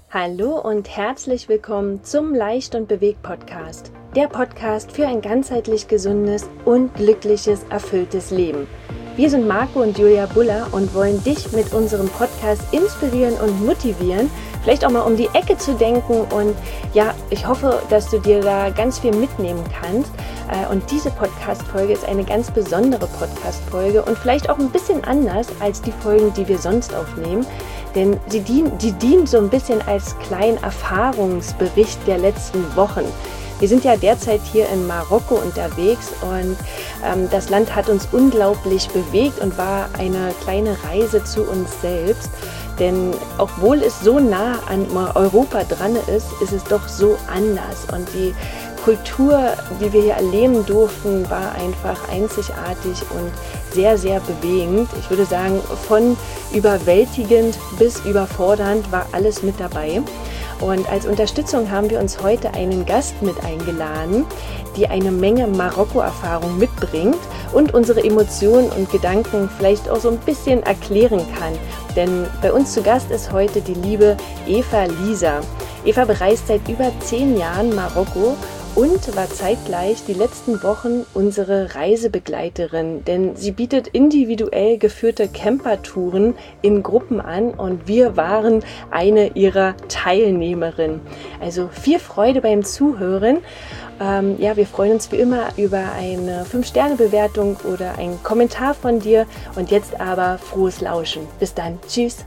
Hallo und herzlich willkommen zum Leicht und Bewegt Podcast. Der Podcast für ein ganzheitlich gesundes und glückliches, erfülltes Leben. Wir sind Marco und Julia Buller und wollen dich mit unserem Podcast inspirieren und motivieren, vielleicht auch mal um die Ecke zu denken. Und ja, ich hoffe, dass du dir da ganz viel mitnehmen kannst. Und diese Podcast-Folge ist eine ganz besondere Podcast-Folge und vielleicht auch ein bisschen anders als die Folgen, die wir sonst aufnehmen. Denn die dient so ein bisschen als kleinen Erfahrungsbericht der letzten Wochen. Wir sind ja derzeit hier in Marokko unterwegs und das Land hat uns unglaublich bewegt und war eine kleine Reise zu uns selbst. Denn obwohl es so nah an Europa dran ist, ist es doch so anders. Und die Kultur, die wir hier erleben durften, war einfach einzigartig und sehr, sehr bewegend. Ich würde sagen, von überwältigend bis überfordernd war alles mit dabei. Und als Unterstützung haben wir uns heute einen Gast mit eingeladen, die eine Menge Marokko-Erfahrung mitbringt und unsere Emotionen und Gedanken vielleicht auch so ein bisschen erklären kann. Denn bei uns zu Gast ist heute die liebe Eva Lisa. Eva bereist seit über 10 Jahren Marokko und war zeitgleich die letzten Wochen unsere Reisebegleiterin, denn sie bietet individuell geführte Campertouren in Gruppen an und wir waren eine ihrer Teilnehmerinnen. Also viel Freude beim Zuhören. Wir freuen uns wie immer über eine 5-Sterne-Bewertung oder einen Kommentar von dir und jetzt aber frohes Lauschen. Bis dann. Tschüss.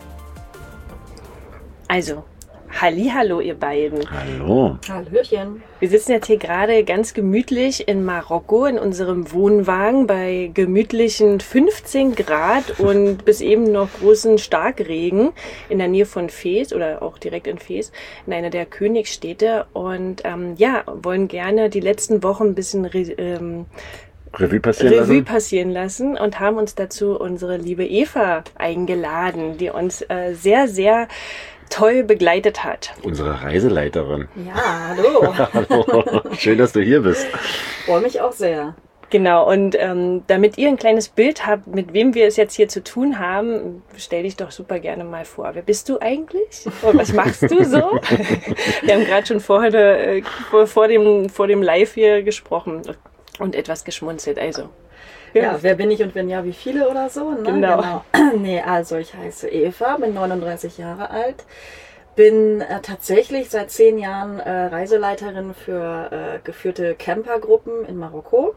Also, hallihallo ihr beiden. Hallo. Hallöchen. Wir sitzen jetzt hier gerade ganz gemütlich in Marokko in unserem Wohnwagen bei gemütlichen 15 Grad und bis eben noch großen Starkregen in der Nähe von Fez oder auch direkt in Fez, in einer der Königsstädte und wollen gerne die letzten Wochen ein bisschen Revue passieren lassen und haben uns dazu unsere liebe Eva eingeladen, die uns sehr, sehr toll begleitet hat. Unsere Reiseleiterin. Ja, hallo. Hallo. Schön, dass du hier bist. Freue mich auch sehr. Genau, und damit ihr ein kleines Bild habt, mit wem wir es jetzt hier zu tun haben, stell dich doch super gerne mal vor. Wer bist du eigentlich? Und was machst du so? Wir haben gerade schon vor dem Live hier gesprochen und etwas geschmunzelt. Also. Ja, wer bin ich und wenn ja, wie viele oder so? Ne? Genau. Nee, also ich heiße Eva, bin 39 Jahre alt, bin tatsächlich seit 10 Jahren Reiseleiterin für geführte Campergruppen in Marokko.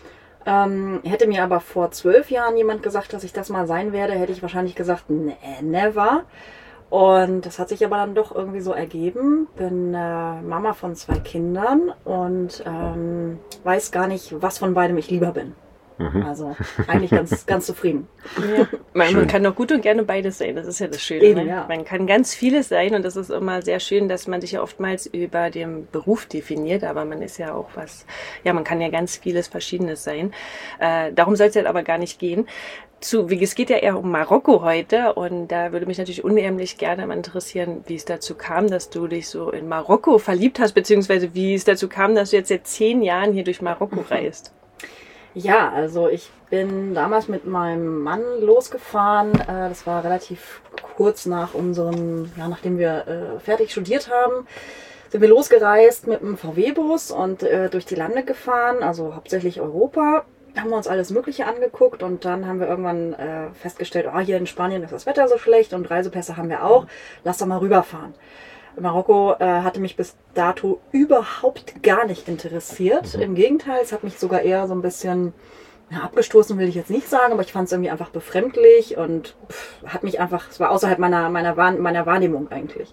Hätte mir aber vor 12 Jahren jemand gesagt, dass ich das mal sein werde, hätte ich wahrscheinlich gesagt, nee, never. Und das hat sich aber dann doch irgendwie so ergeben. Bin Mama von 2 Kindern und weiß gar nicht, was von beidem ich lieber bin. Also eigentlich ganz zufrieden. Ja. Man kann doch gut und gerne beides sein, das ist ja das Schöne. Eben, ne? ja. Man kann ganz vieles sein und das ist immer sehr schön, dass man sich ja oftmals über den Beruf definiert, aber man ist ja auch man kann ja ganz vieles Verschiedenes sein. Darum soll es jetzt aber gar nicht gehen. Es geht ja eher um Marokko heute und da würde mich natürlich unheimlich gerne mal interessieren, wie es dazu kam, dass du dich so in Marokko verliebt hast, beziehungsweise wie es dazu kam, dass du jetzt seit 10 Jahren hier durch Marokko reist. Ja, also ich bin damals mit meinem Mann losgefahren. Das war relativ kurz nachdem wir fertig studiert haben, sind wir losgereist mit einem VW-Bus und durch die Lande gefahren, also hauptsächlich Europa. Haben wir uns alles Mögliche angeguckt und dann haben wir irgendwann festgestellt, hier in Spanien ist das Wetter so schlecht und Reisepässe haben wir auch, lass doch mal rüberfahren. Marokko hatte mich bis dato überhaupt gar nicht interessiert. Im Gegenteil, es hat mich sogar eher so ein bisschen abgestoßen, will ich jetzt nicht sagen, aber ich fand es irgendwie einfach befremdlich und es war außerhalb meiner Wahrnehmung eigentlich.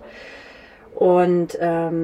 Und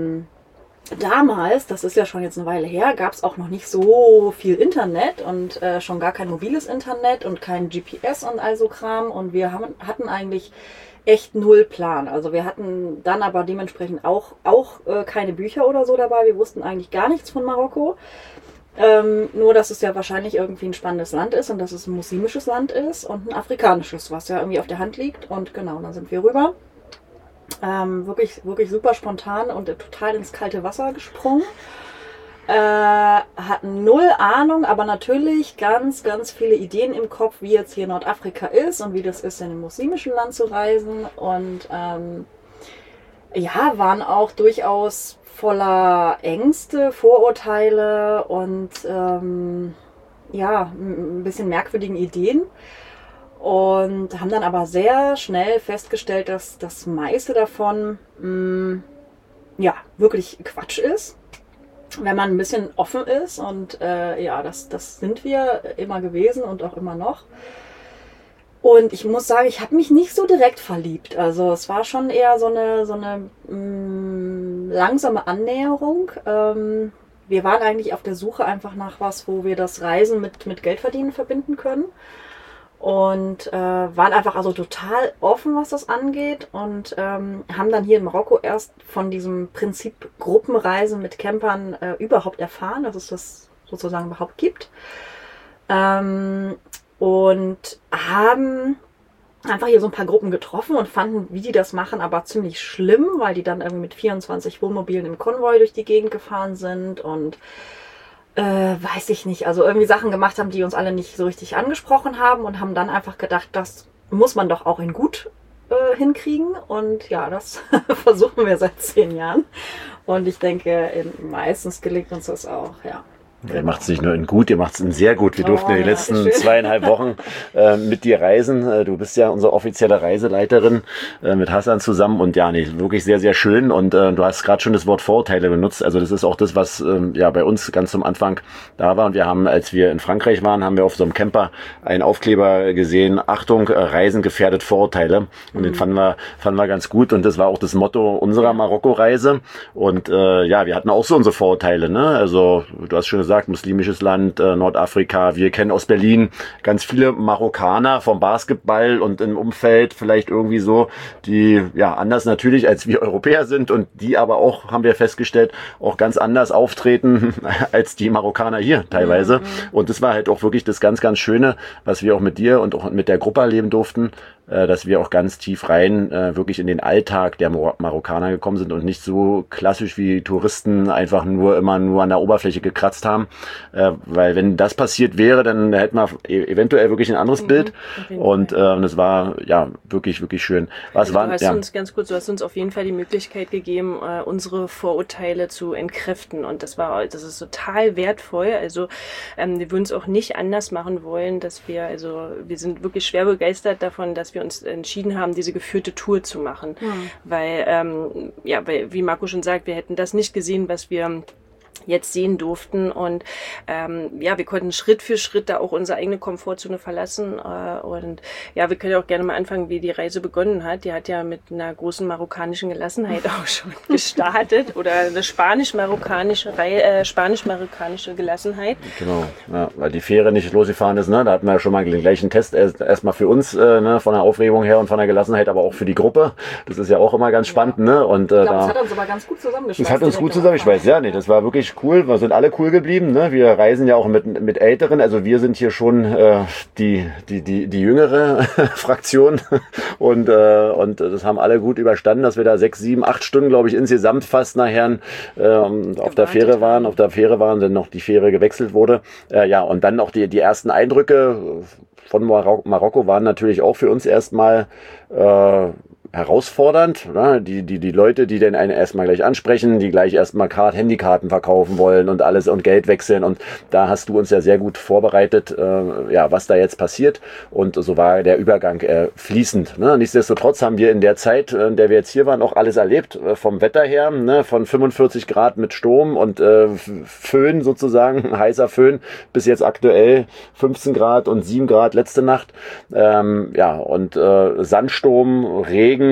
damals, das ist ja schon jetzt eine Weile her, gab es auch noch nicht so viel Internet und schon gar kein mobiles Internet und kein GPS und all so Kram und wir hatten eigentlich echt null Plan. Also wir hatten dann aber dementsprechend auch keine Bücher oder so dabei. Wir wussten eigentlich gar nichts von Marokko. Nur, dass es ja wahrscheinlich irgendwie ein spannendes Land ist und dass es ein muslimisches Land ist und ein afrikanisches, was ja irgendwie auf der Hand liegt. Und genau, dann sind wir rüber. Wirklich super spontan und total ins kalte Wasser gesprungen. Hatten null Ahnung, aber natürlich ganz, ganz viele Ideen im Kopf, wie jetzt hier Nordafrika ist und wie das ist, in einem muslimischen Land zu reisen. Und ja, waren auch durchaus voller Ängste, Vorurteile und ja, ein bisschen merkwürdigen Ideen. Und haben dann aber sehr schnell festgestellt, dass das meiste davon ja, wirklich Quatsch ist, wenn man ein bisschen offen ist. Und ja, das sind wir immer gewesen und auch immer noch. Und ich muss sagen, ich habe mich nicht so direkt verliebt. Also es war schon eher so eine langsame Annäherung. Wir waren eigentlich auf der Suche einfach nach was, wo wir das Reisen mit Geldverdienen verbinden können. Und waren einfach also total offen, was das angeht. Und haben dann hier in Marokko erst von diesem Prinzip Gruppenreisen mit Campern überhaupt erfahren, dass es das sozusagen überhaupt gibt. Und haben einfach hier so ein paar Gruppen getroffen und fanden, wie die das machen, aber ziemlich schlimm, weil die dann irgendwie mit 24 Wohnmobilen im Konvoi durch die Gegend gefahren sind und weiß ich nicht, also irgendwie Sachen gemacht haben, die uns alle nicht so richtig angesprochen haben und haben dann einfach gedacht, das muss man doch auch in gut hinkriegen. Und ja, das versuchen wir seit 10 Jahren. Und ich denke, meistens gelingt uns das auch, ja. Ihr macht es nicht nur in gut, ihr macht es in sehr gut. Wir durften ja die letzten 2,5 Wochen mit dir reisen. Du bist ja unsere offizielle Reiseleiterin mit Hassan zusammen und ja, nee, wirklich sehr, sehr schön. Und du hast gerade schon das Wort Vorurteile benutzt. Also das ist auch das, was ja bei uns ganz zum Anfang da war. Und wir haben, als wir in Frankreich waren, haben wir auf so einem Camper einen Aufkleber gesehen: Achtung, Reisen gefährdet Vorurteile. Und den fanden wir ganz gut. Und das war auch das Motto unserer Marokko-Reise. Und ja, wir hatten auch so unsere Vorurteile, ne? Also du hast schon gesagt, muslimisches Land, Nordafrika. Wir kennen aus Berlin ganz viele Marokkaner vom Basketball und im Umfeld vielleicht irgendwie so, die ja anders natürlich als wir Europäer sind und die aber auch, haben wir festgestellt, auch ganz anders auftreten als die Marokkaner hier teilweise. Und das war halt auch wirklich das ganz, ganz Schöne, was wir auch mit dir und auch mit der Gruppe erleben durften, dass wir auch ganz tief rein wirklich in den Alltag der Marokkaner gekommen sind und nicht so klassisch wie Touristen einfach immer nur an der Oberfläche gekratzt haben. Weil wenn das passiert wäre, dann hätten wir eventuell wirklich ein anderes Bild. Und das war ja wirklich, wirklich schön. Du hast uns auf jeden Fall die Möglichkeit gegeben, unsere Vorurteile zu entkräften. Und das ist total wertvoll. Also wir würden es auch nicht anders machen wollen, wir sind wirklich schwer begeistert davon, dass wir uns entschieden haben, diese geführte Tour zu machen. Weil, wie Marco schon sagt, wir hätten das nicht gesehen, was wir jetzt sehen durften. Und wir konnten Schritt für Schritt da auch unsere eigene Komfortzone verlassen. Und ja, wir können auch gerne mal anfangen, wie die Reise begonnen hat. Die hat ja mit einer großen marokkanischen Gelassenheit auch schon gestartet. Oder eine spanisch-marokkanische Gelassenheit. Genau, ja, weil die Fähre nicht losgefahren ist. Ne? Da hatten wir ja schon mal den gleichen Test. Erstmal für uns, ne, von der Aufregung her und von der Gelassenheit, aber auch für die Gruppe. Das ist ja auch immer ganz spannend. Ne? Und, ich glaube, das hat uns aber ganz gut zusammengeschweißt. Das hat uns gut zusammengeschweißt, ja. Nee, das war wirklich cool. Wir sind alle cool geblieben. Ne? Wir reisen ja auch mit Älteren. Also wir sind hier schon die jüngere Fraktion. Und das haben alle gut überstanden, dass wir da 6, 7, 8 Stunden, glaube ich, insgesamt fast nachher auf der Fähre waren, dann noch die Fähre gewechselt wurde. Und dann auch die ersten Eindrücke von Marokko waren natürlich auch für uns erstmal herausfordernd, ne? Die Leute, die dann einen erstmal gleich ansprechen, die gleich erstmal Handykarten verkaufen wollen und alles und Geld wechseln, und da hast du uns ja sehr gut vorbereitet, was da jetzt passiert, und so war der Übergang fließend, ne? Nichtsdestotrotz haben wir in der Zeit, in der wir jetzt hier waren, auch alles erlebt, vom Wetter her, ne? Von 45 Grad mit Sturm und Föhn sozusagen, heißer Föhn, bis jetzt aktuell 15 Grad und 7 Grad letzte Nacht, und Sandsturm, Regen,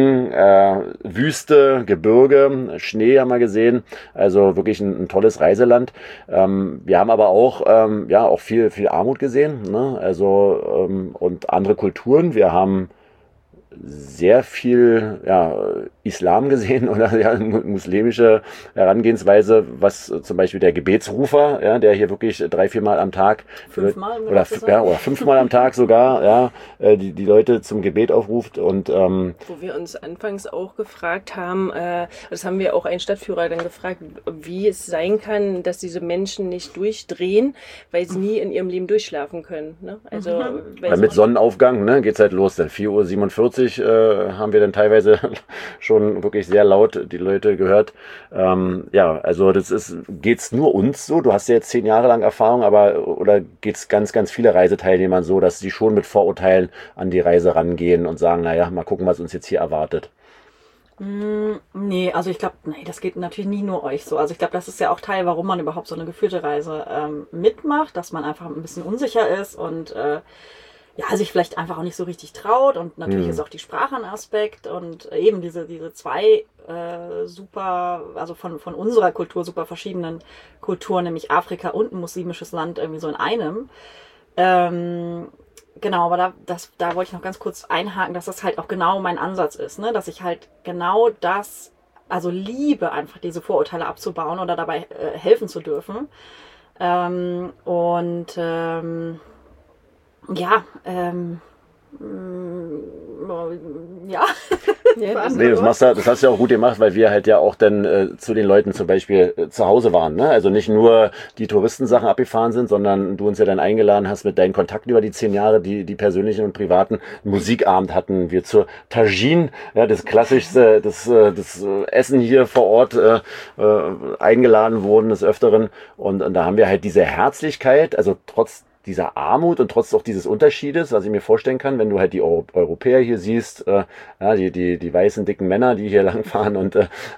Wüste, Gebirge, Schnee haben wir gesehen, also wirklich ein tolles Reiseland. Wir haben aber auch, auch viel Armut gesehen, ne? Also und andere Kulturen. Wir haben sehr viel Islam gesehen oder muslimische Herangehensweise, was zum Beispiel der Gebetsrufer, der hier wirklich 3-4 Mal am Tag oder 5 Mal am Tag sogar die Leute zum Gebet aufruft. Und wo wir uns anfangs auch gefragt haben, das haben wir auch einen Stadtführer dann gefragt, wie es sein kann, dass diese Menschen nicht durchdrehen, weil sie nie in ihrem Leben durchschlafen können. Ne? Also, weil mit Sonnenaufgang, ne, geht's halt los, dann 4:47 Uhr 1945 haben wir dann teilweise schon wirklich sehr laut die Leute gehört. Also geht's nur uns so? Du hast ja jetzt 10 Jahre lang Erfahrung, oder geht's ganz, ganz viele Reiseteilnehmern so, dass sie schon mit Vorurteilen an die Reise rangehen und sagen, naja, mal gucken, was uns jetzt hier erwartet? Nee, also ich glaube, das geht natürlich nie nur euch so. Also ich glaube, das ist ja auch Teil, warum man überhaupt so eine geführte Reise mitmacht, dass man einfach ein bisschen unsicher ist und sich vielleicht einfach auch nicht so richtig traut. Und natürlich ist auch die Sprache ein Aspekt und eben diese zwei super, also von unserer Kultur super verschiedenen Kulturen, nämlich Afrika und ein muslimisches Land irgendwie so in einem. Genau, aber da wollte ich noch ganz kurz einhaken, dass das halt auch genau mein Ansatz ist, ne? Dass ich halt genau das, also liebe, einfach diese Vorurteile abzubauen oder dabei helfen zu dürfen. Ja, Nee, das hast du ja auch gut gemacht, weil wir halt ja auch dann zu den Leuten zum Beispiel zu Hause waren. Ne? Also nicht nur die Touristensachen abgefahren sind, sondern du uns ja dann eingeladen hast mit deinen Kontakten über die 10 Jahre, die persönlichen und privaten. Musikabend hatten wir zur Tagine, ja, das klassischste, das Essen hier vor Ort eingeladen wurden des Öfteren. Und da haben wir halt diese Herzlichkeit, also trotz dieser Armut und trotz auch dieses Unterschiedes, was ich mir vorstellen kann, wenn du halt die Europäer hier siehst, die weißen, dicken Männer, die hier langfahren und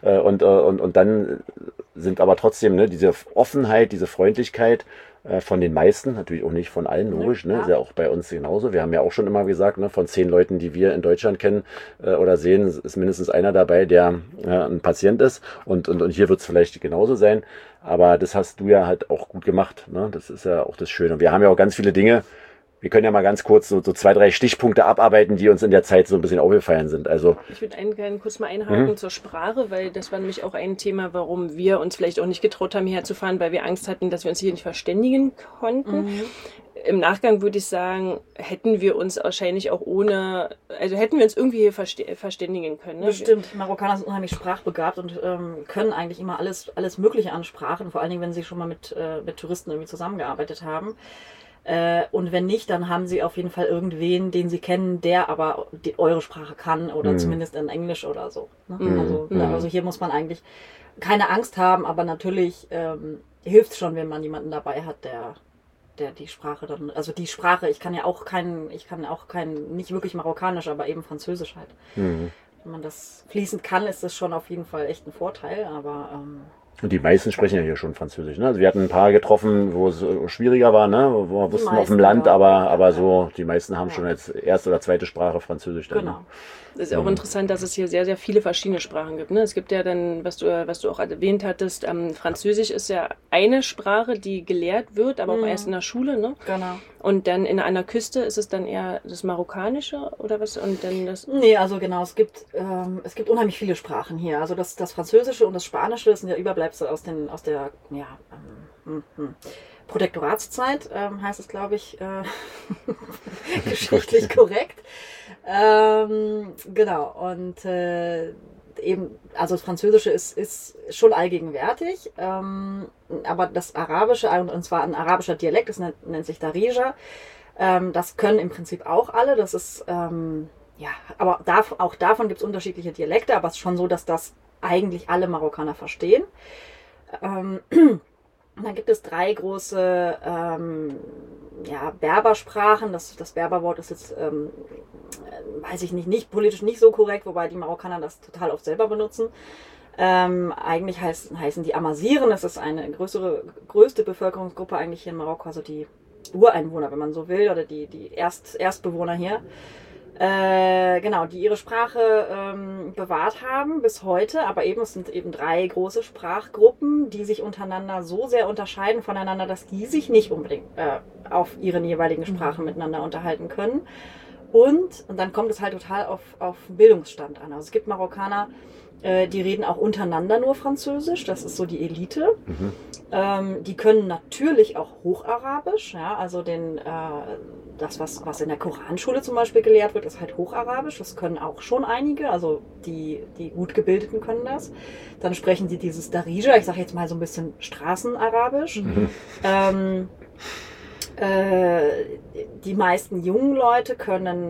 dann sind aber trotzdem, ne, diese Offenheit, diese Freundlichkeit von den meisten, natürlich auch nicht von allen, logisch, ne, ist ja auch bei uns genauso. Wir haben ja auch schon immer gesagt, ne, von 10 Leuten, die wir in Deutschland kennen oder sehen, ist mindestens einer dabei, der ein Patient ist und hier wird es vielleicht genauso sein. Aber das hast du ja halt auch gut gemacht. Ne? Das ist ja auch das Schöne. Und wir haben ja auch ganz viele Dinge. Wir können ja mal ganz kurz so 2, 3 Stichpunkte abarbeiten, die uns in der Zeit so ein bisschen aufgefallen sind. Also ich würde gerne kurz mal einhaken zur Sprache, weil das war nämlich auch ein Thema, warum wir uns vielleicht auch nicht getraut haben, hierher zu fahren, weil wir Angst hatten, dass wir uns hier nicht verständigen konnten. Im Nachgang würde ich sagen, hätten wir uns wahrscheinlich auch hätten wir uns irgendwie hier verständigen können. Ne? Bestimmt. Marokkaner sind unheimlich sprachbegabt und können eigentlich immer alles Mögliche an Sprachen, vor allen Dingen, wenn sie schon mal mit Touristen irgendwie zusammengearbeitet haben. Und wenn nicht, dann haben sie auf jeden Fall irgendwen, den sie kennen, der aber eure Sprache kann oder zumindest in Englisch oder so. Ne? Also hier muss man eigentlich keine Angst haben, aber natürlich hilft es schon, wenn man jemanden dabei hat, der die Sprache dann, also die Sprache, ich kann auch kein, nicht wirklich Marokkanisch, aber eben Französisch halt. Wenn man das fließend kann, ist das schon auf jeden Fall echt ein Vorteil, aber und die meisten sprechen ja hier schon Französisch. Ne? Also wir hatten ein paar getroffen, wo es schwieriger war, ne? Wo wir wussten auf dem Land, aber so die meisten haben schon als erste oder zweite Sprache Französisch. Dann, genau. Das ist auch interessant, dass es hier sehr, sehr viele verschiedene Sprachen gibt. Ne? Es gibt ja dann, was du auch erwähnt hattest, Französisch ist ja eine Sprache, die gelehrt wird, aber auch erst in der Schule. Ne? Genau. Und dann an der Küste ist es dann eher das Marokkanische oder was? Und dann das? Nee, also genau, es gibt unheimlich viele Sprachen hier. Also das Französische und das Spanische, das sind ja Überbleibsel aus der Protektoratszeit, heißt es, glaube ich, geschichtlich korrekt. Genau, und eben, also das Französische ist schon allgegenwärtig, aber das Arabische, und zwar ein arabischer Dialekt, das nennt sich Darija, das können im Prinzip auch alle, das ist, aber auch davon gibt es unterschiedliche Dialekte, aber es ist schon so, dass das eigentlich alle Marokkaner verstehen. Dann gibt es 3 große Berbersprachen. Das Berberwort ist jetzt, weiß ich nicht politisch nicht so korrekt, wobei die Marokkaner das total oft selber benutzen. Eigentlich heißen die Amazighen. Das ist eine größte Bevölkerungsgruppe eigentlich hier in Marokko, also die Ureinwohner, wenn man so will, oder die Erstbewohner hier. Genau, die ihre Sprache bewahrt haben bis heute, aber es sind 3 große Sprachgruppen, die sich untereinander so sehr unterscheiden voneinander, dass die sich nicht unbedingt auf ihren jeweiligen Sprachen miteinander unterhalten können. Und dann kommt es halt total auf Bildungsstand an. Also es gibt Marokkaner, die reden auch untereinander nur Französisch, das ist so die Elite. Die können natürlich auch Hocharabisch, ja, also das, was in der Koranschule zum Beispiel gelehrt wird, ist halt Hocharabisch. Das können auch schon einige, also die gut Gebildeten können das. Dann sprechen sie dieses Darija, ich sage jetzt mal so ein bisschen Straßenarabisch. Die meisten jungen Leute können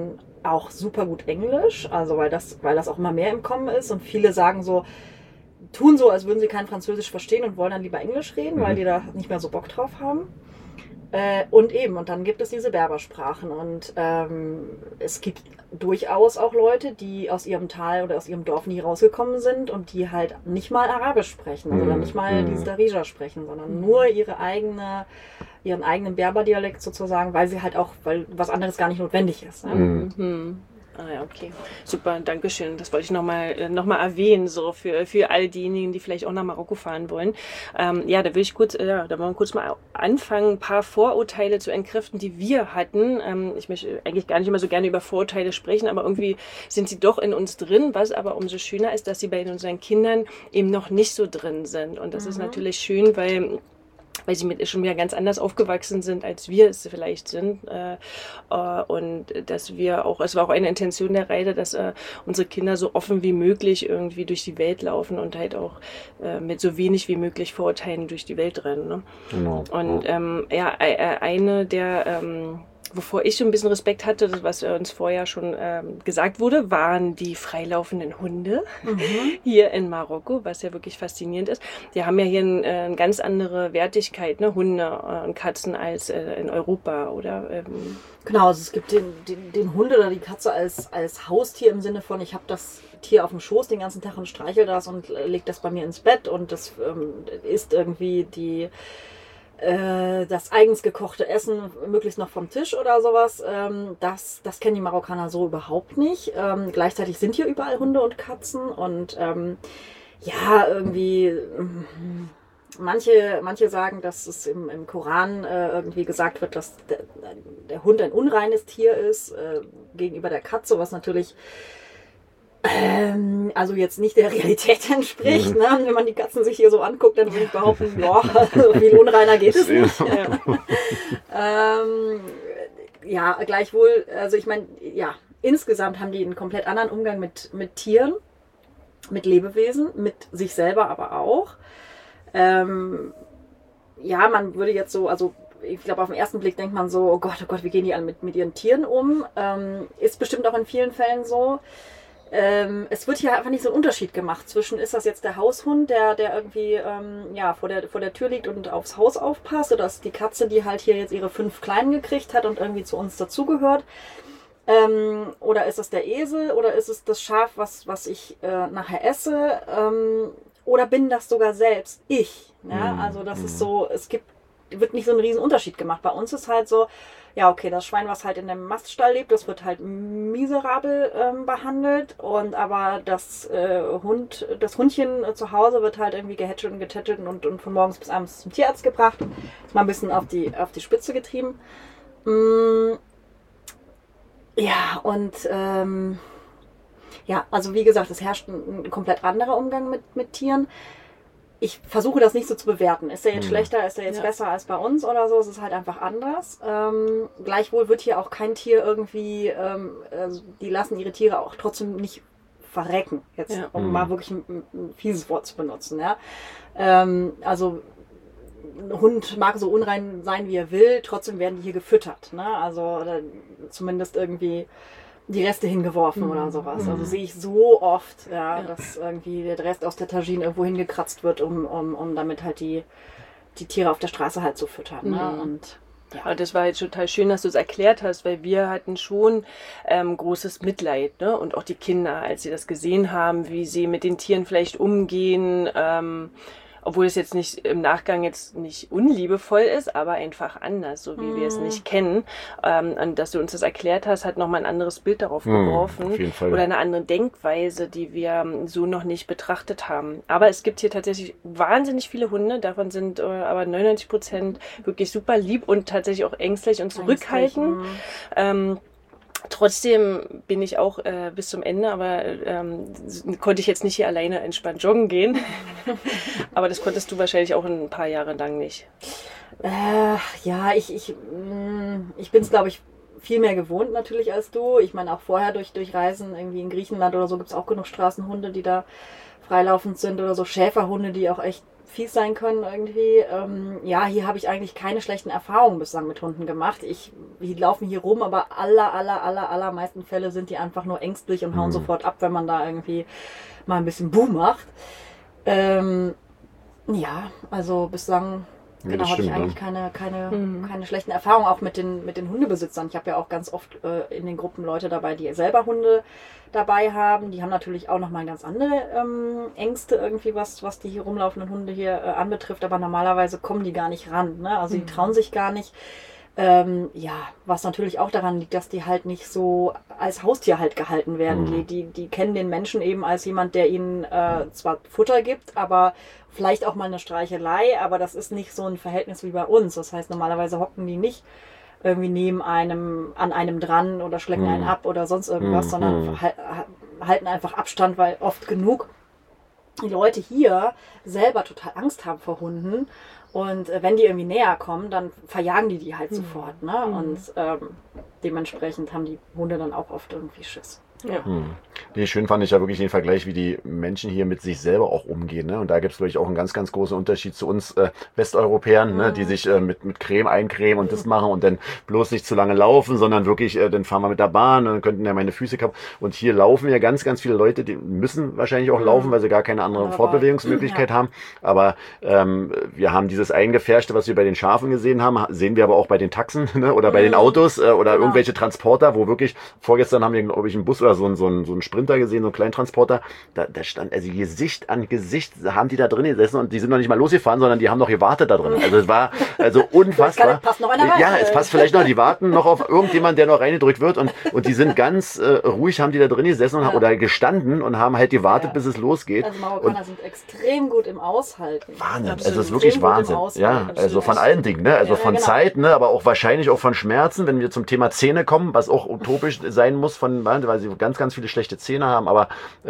auch super gut Englisch, also weil das auch immer mehr im Kommen ist und viele sagen so, tun so, als würden sie kein Französisch verstehen und wollen dann lieber Englisch reden, weil die da nicht mehr so Bock drauf haben. Und dann gibt es diese Berbersprachen und es gibt durchaus auch Leute, die aus ihrem Tal oder aus ihrem Dorf nie rausgekommen sind und die halt nicht mal Arabisch sprechen, oder nicht mal dieses Darija sprechen, sondern nur ihren eigenen Berberdialekt sozusagen, weil was anderes gar nicht notwendig ist. Ne? Ah ja, okay. Super, Dankeschön. Das wollte ich nochmal erwähnen, so für all diejenigen, die vielleicht auch nach Marokko fahren wollen. Da wollen wir kurz mal anfangen, ein paar Vorurteile zu entkräften, die wir hatten. Ich möchte eigentlich gar nicht immer so gerne über Vorurteile sprechen, aber irgendwie sind sie doch in uns drin, was aber umso schöner ist, dass sie bei unseren Kindern eben noch nicht so drin sind. Und das ist natürlich schön, weil sie schon wieder ganz anders aufgewachsen sind, als wir es vielleicht sind. Und dass es war auch eine Intention der Reise, dass unsere Kinder so offen wie möglich irgendwie durch die Welt laufen und halt auch mit so wenig wie möglich Vorurteilen durch die Welt rennen. Ne? Genau. Und eine der wovor ich schon ein bisschen Respekt hatte, das, was uns vorher schon gesagt wurde, waren die freilaufenden Hunde hier in Marokko, was ja wirklich faszinierend ist. Die haben ja hier eine ganz andere Wertigkeit, ne? Hunde und Katzen als in Europa, oder? Genau, also es gibt den Hund oder die Katze als Haustier im Sinne von, ich habe das Tier auf dem Schoß den ganzen Tag und streichel das und leg das bei mir ins Bett und das ist irgendwie das eigens gekochte Essen möglichst noch vom Tisch oder sowas, das kennen die Marokkaner so überhaupt nicht. Gleichzeitig sind hier überall Hunde und Katzen und irgendwie manche sagen, dass es im Koran irgendwie gesagt wird, dass der Hund ein unreines Tier ist gegenüber der Katze, was natürlich also jetzt nicht der Realität entspricht. Ne? Wenn man die Katzen sich hier so anguckt, dann würde ich behaupten, ja, so viel unreiner geht es nicht. Gleichwohl, also ich meine, ja, insgesamt haben die einen komplett anderen Umgang mit Tieren, mit Lebewesen, mit sich selber aber auch. Man würde jetzt so, also ich glaube, auf den ersten Blick denkt man so, oh Gott, wie gehen die alle mit ihren Tieren um? Ist bestimmt auch in vielen Fällen so. Es wird hier einfach nicht so ein Unterschied gemacht zwischen, ist das jetzt der Haushund, der irgendwie vor der Tür liegt und aufs Haus aufpasst, oder ist die Katze, die halt hier jetzt ihre 5 Kleinen gekriegt hat und irgendwie zu uns dazugehört, oder ist es der Esel, oder ist es das Schaf, was ich nachher esse, oder bin das sogar selbst ich. Ja? Also das ist so, wird nicht so ein riesen Unterschied gemacht. Bei uns ist halt so, ja, okay, das Schwein, was halt in dem Maststall lebt, das wird halt miserabel behandelt, aber das Hundchen zu Hause wird halt irgendwie gehätschelt und getätschelt und von morgens bis abends zum Tierarzt gebracht. Ist mal ein bisschen auf die Spitze getrieben. Also wie gesagt, es herrscht ein komplett anderer Umgang mit Tieren. Ich versuche das nicht so zu bewerten. Ist der jetzt schlechter, ist der jetzt besser als bei uns oder so? Es ist halt einfach anders. Gleichwohl wird hier auch kein Tier irgendwie, die lassen ihre Tiere auch trotzdem nicht verrecken. Jetzt, um mal wirklich ein fieses Wort zu benutzen. Ja? Also ein Hund mag so unrein sein, wie er will, trotzdem werden die hier gefüttert. Ne? Also zumindest irgendwie die Reste hingeworfen oder sowas. Also sehe ich so oft, dass irgendwie der Rest aus der Tagine irgendwo hingekratzt wird, um damit halt die Tiere auf der Straße halt zu füttern. Ne? Und ja, das war jetzt total schön, dass du es erklärt hast, weil wir hatten schon großes Mitleid, ne? Und auch die Kinder, als sie das gesehen haben, wie sie mit den Tieren vielleicht umgehen, obwohl es jetzt nicht im Nachgang jetzt nicht unliebevoll ist, aber einfach anders, so wie wir es nicht kennen. Und dass du uns das erklärt hast, hat nochmal ein anderes Bild darauf geworfen. Auf jeden Fall. Oder eine andere Denkweise, die wir so noch nicht betrachtet haben. Aber es gibt hier tatsächlich wahnsinnig viele Hunde, davon sind aber 99% wirklich super lieb und tatsächlich auch ängstlich und zurückhaltend. Trotzdem bin ich auch bis zum Ende, aber konnte ich jetzt nicht hier alleine entspannt joggen gehen. Aber das konntest du wahrscheinlich auch ein paar Jahre lang nicht. Ich bin es, glaube ich, viel mehr gewohnt natürlich als du. Ich meine, auch vorher durch Reisen irgendwie in Griechenland oder so gibt es auch genug Straßenhunde, die da freilaufend sind oder so Schäferhunde, die auch echt fies sein können irgendwie. Ja, hier habe ich eigentlich keine schlechten Erfahrungen bislang mit Hunden gemacht. Die laufen hier rum, aber allermeisten Fälle sind die einfach nur ängstlich und hauen sofort ab, wenn man da irgendwie mal ein bisschen Buh macht. Ja, also bislang genau, habe ich eigentlich keine schlechten Erfahrungen, auch mit den Hundebesitzern. Ich habe ja auch ganz oft in den Gruppen Leute dabei, die selber Hunde dabei haben. Die haben natürlich auch nochmal ganz andere Ängste irgendwie, was die hier rumlaufenden Hunde hier anbetrifft. Aber normalerweise kommen die gar nicht ran. Ne? Also die trauen sich gar nicht. Ja, was natürlich auch daran liegt, dass die halt nicht so als Haustier halt gehalten werden. Die kennen den Menschen eben als jemand, der ihnen zwar Futter gibt, aber vielleicht auch mal eine Streichelei, aber das ist nicht so ein Verhältnis wie bei uns. Das heißt, normalerweise hocken die nicht irgendwie an einem dran oder schlecken einen ab oder sonst irgendwas, sondern halten einfach Abstand, weil oft genug die Leute hier selber total Angst haben vor Hunden. Und wenn die irgendwie näher kommen, dann verjagen die halt sofort. Ne? Und dementsprechend haben die Hunde dann auch oft irgendwie Schiss. Ja. Nee, schön fand ich ja wirklich den Vergleich, wie die Menschen hier mit sich selber auch umgehen. Ne? Und da gibt es, glaube ich, auch einen ganz, ganz großen Unterschied zu uns Westeuropäern, ne? Die sich mit Creme eincremen und das machen und dann bloß nicht zu lange laufen, sondern wirklich, dann fahren wir mit der Bahn, dann könnten ja meine Füße kaputt. Und hier laufen ja ganz, ganz viele Leute, die müssen wahrscheinlich auch laufen, weil sie gar keine andere Fortbewegungsmöglichkeit haben. Aber wir haben dieses Eingefärschte, was wir bei den Schafen gesehen haben, sehen wir aber auch bei den Taxen, ne? Oder bei den Autos oder irgendwelche Transporter, wo wirklich, vorgestern haben wir, glaube ich, einen Bus oder so einen Sprinter gesehen, so einen Kleintransporter, da stand, also Gesicht an Gesicht haben die da drin gesessen und die sind noch nicht mal losgefahren, sondern die haben noch gewartet da drin. Also es war unfassbar. Passt noch einer rein. Ja, es passt vielleicht noch, die warten noch auf irgendjemand, der noch reingedrückt wird und die sind ganz ruhig, haben die da drin gesessen oder gestanden und haben halt gewartet, bis es losgeht. Also Marokkaner sind extrem gut im Aushalten. Wahnsinn, also es ist wirklich Wahnsinn. Ja, also von allen Dingen, ne? Also von Zeit, ne? Aber auch wahrscheinlich auch von Schmerzen, wenn wir zum Thema Zähne kommen, was auch utopisch sein muss, weil sie ganz, ganz viele schlechte Zähne haben, aber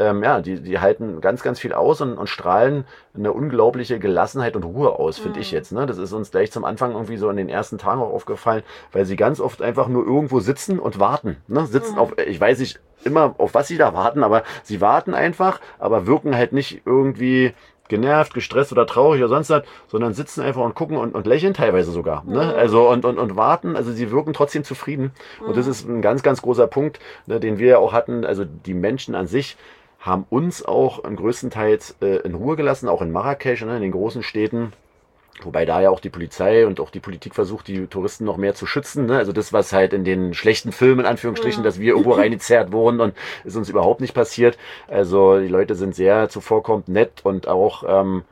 die halten ganz, ganz viel aus und strahlen eine unglaubliche Gelassenheit und Ruhe aus, finde ich jetzt. Ne? Das ist uns gleich zum Anfang irgendwie so in den ersten Tagen auch aufgefallen, weil sie ganz oft einfach nur irgendwo sitzen und warten. Ne? Sitzen auf, ich weiß nicht immer, auf was sie da warten, aber sie warten einfach, aber wirken halt nicht irgendwie genervt, gestresst oder traurig oder sonst was, sondern sitzen einfach und gucken und lächeln teilweise sogar. Ne? Also und warten, also sie wirken trotzdem zufrieden. Und das ist ein ganz, ganz großer Punkt, ne, den wir ja auch hatten. Also die Menschen an sich haben uns auch größtenteils in Ruhe gelassen, auch in Marrakesch, ne, in den großen Städten. Wobei da ja auch die Polizei und auch die Politik versucht, die Touristen noch mehr zu schützen. Ne? Also das, was halt in den schlechten Filmen, in Anführungsstrichen, dass wir irgendwo reingezerrt wurden und ist uns überhaupt nicht passiert. Also die Leute sind sehr zuvorkommend, nett und auch,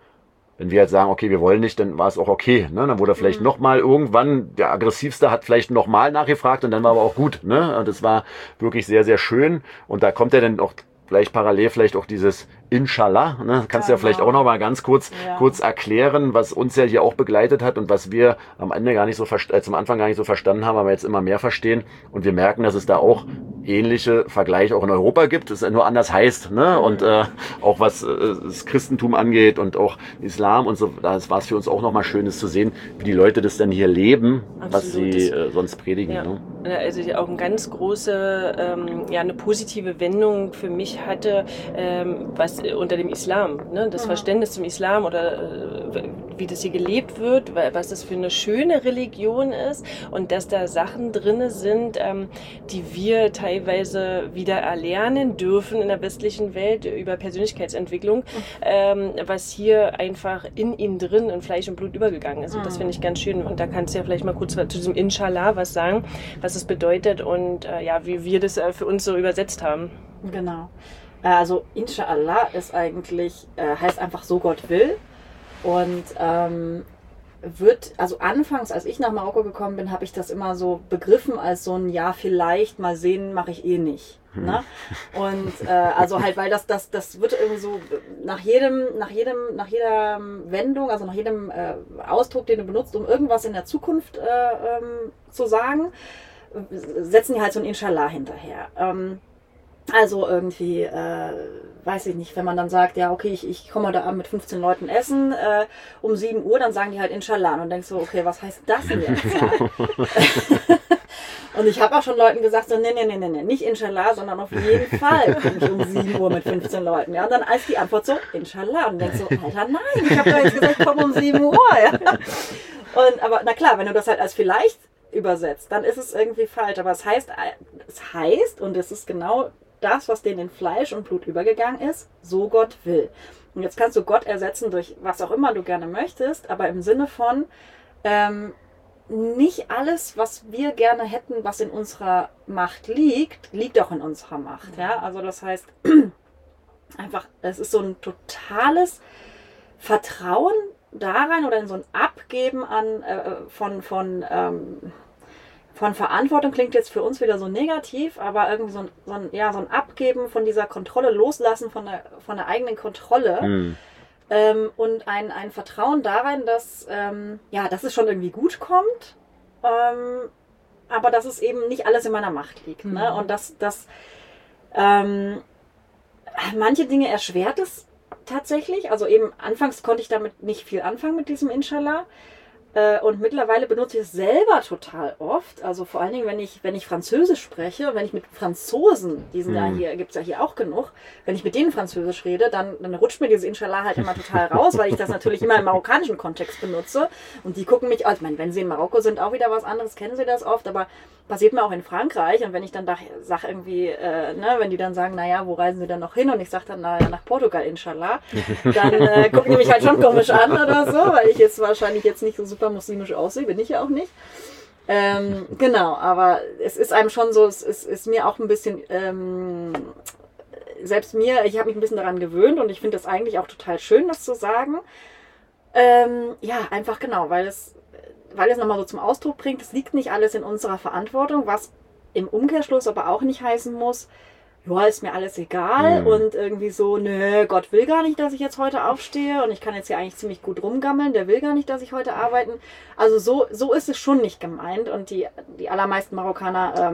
wenn wir halt sagen, okay, wir wollen nicht, dann war es auch okay. Ne? Dann wurde vielleicht nochmal irgendwann, der Aggressivste hat vielleicht nochmal nachgefragt und dann war aber auch gut. Ne? Und das war wirklich sehr, sehr schön. Und da kommt ja dann auch gleich parallel vielleicht auch dieses Inshallah, ne? Kannst du ja vielleicht auch noch mal ganz kurz erklären, was uns ja hier auch begleitet hat und was wir am Ende gar nicht so zum Anfang gar nicht so verstanden haben, aber jetzt immer mehr verstehen und wir merken, dass es da auch ähnliche Vergleiche auch in Europa gibt, es nur anders heißt, ne? Und auch was das Christentum angeht und auch Islam und so, das war es für uns auch noch mal Schönes zu sehen, wie die Leute das dann hier leben, was sie sonst predigen. Ja. Ne? Also auch eine ganz große, eine positive Wendung für mich hatte, was unter dem Islam, ne? Das Verständnis zum Islam oder wie das hier gelebt wird, was das für eine schöne Religion ist und dass da Sachen drin sind, die wir teilweise wieder erlernen dürfen in der westlichen Welt über Persönlichkeitsentwicklung, was hier einfach in ihm drin in Fleisch und Blut übergegangen ist. Und das finde ich ganz schön. Und da kannst du ja vielleicht mal kurz zu diesem Inshallah was sagen, was es bedeutet und wie wir das für uns so übersetzt haben. Genau. Also Inshallah ist eigentlich, heißt einfach so Gott will und also anfangs, als ich nach Marokko gekommen bin, habe ich das immer so begriffen als so ein vielleicht, mal sehen, mache ich eh nicht. Ne? Und also halt, weil das wird irgendwie so nach jeder Wendung, also nach jedem Ausdruck, den du benutzt, um irgendwas in der Zukunft zu sagen, setzen die halt so ein Inshallah hinterher. Also irgendwie, weiß ich nicht, wenn man dann sagt, ja okay, ich komme heute Abend mit 15 Leuten essen, um 7 Uhr, dann sagen die halt Inshallah und denkst so, okay, was heißt das denn jetzt? Und ich habe auch schon Leuten gesagt, so, nee, nicht Inshallah, sondern auf jeden Fall komme ich um 7 Uhr mit 15 Leuten. Ja, und dann ist die Antwort so, Inshallah. Und dann so, Alter, nein, ich habe doch jetzt gesagt, ich komme um 7 Uhr. Ja. Aber na klar, wenn du das halt als vielleicht übersetzt, dann ist es irgendwie falsch. Aber es heißt, und es ist genau das, was denen in Fleisch und Blut übergegangen ist, so Gott will. Und jetzt kannst du Gott ersetzen durch was auch immer du gerne möchtest, aber im Sinne von, nicht alles, was wir gerne hätten, was in unserer Macht liegt auch in unserer Macht. Ja? Also das heißt, einfach, es ist so ein totales Vertrauen da rein oder in so ein Abgeben von Verantwortung, klingt jetzt für uns wieder so negativ, aber irgendwie so ein Abgeben von dieser Kontrolle, Loslassen von der eigenen Kontrolle. Und ein Vertrauen darin, dass es schon irgendwie gut kommt, aber dass es eben nicht alles in meiner Macht liegt. Ne? Und dass manche Dinge erschwert es tatsächlich. Also eben anfangs konnte ich damit nicht viel anfangen mit diesem Inshallah. Und mittlerweile benutze ich es selber total oft. Also vor allen Dingen, wenn ich Französisch spreche, wenn ich mit Franzosen, gibt es ja hier auch genug, wenn ich mit denen Französisch rede, dann rutscht mir dieses Inshallah halt immer total raus, weil ich das natürlich immer im marokkanischen Kontext benutze. Und die gucken mich, also ich meine, wenn sie in Marokko sind, auch wieder was anderes, kennen sie das oft, aber passiert mir auch in Frankreich. Und wenn ich dann sage irgendwie, wenn die dann sagen, naja, wo reisen sie denn noch hin? Und ich sage dann, naja, nach Portugal, Inshallah. Dann gucken die mich halt schon komisch an oder so, weil ich jetzt wahrscheinlich jetzt nicht so super muslimisch aussehe, bin ich ja auch nicht. Genau, aber es ist einem schon so, es ist mir auch ein bisschen, ich habe mich ein bisschen daran gewöhnt und ich finde das eigentlich auch total schön, das zu sagen. Einfach genau, weil es nochmal so zum Ausdruck bringt, es liegt nicht alles in unserer Verantwortung, was im Umkehrschluss aber auch nicht heißen muss, ja, ist mir alles egal und irgendwie so, nö, Gott will gar nicht, dass ich jetzt heute aufstehe und ich kann jetzt hier eigentlich ziemlich gut rumgammeln, der will gar nicht, dass ich heute arbeiten. Also so ist es schon nicht gemeint und die allermeisten Marokkaner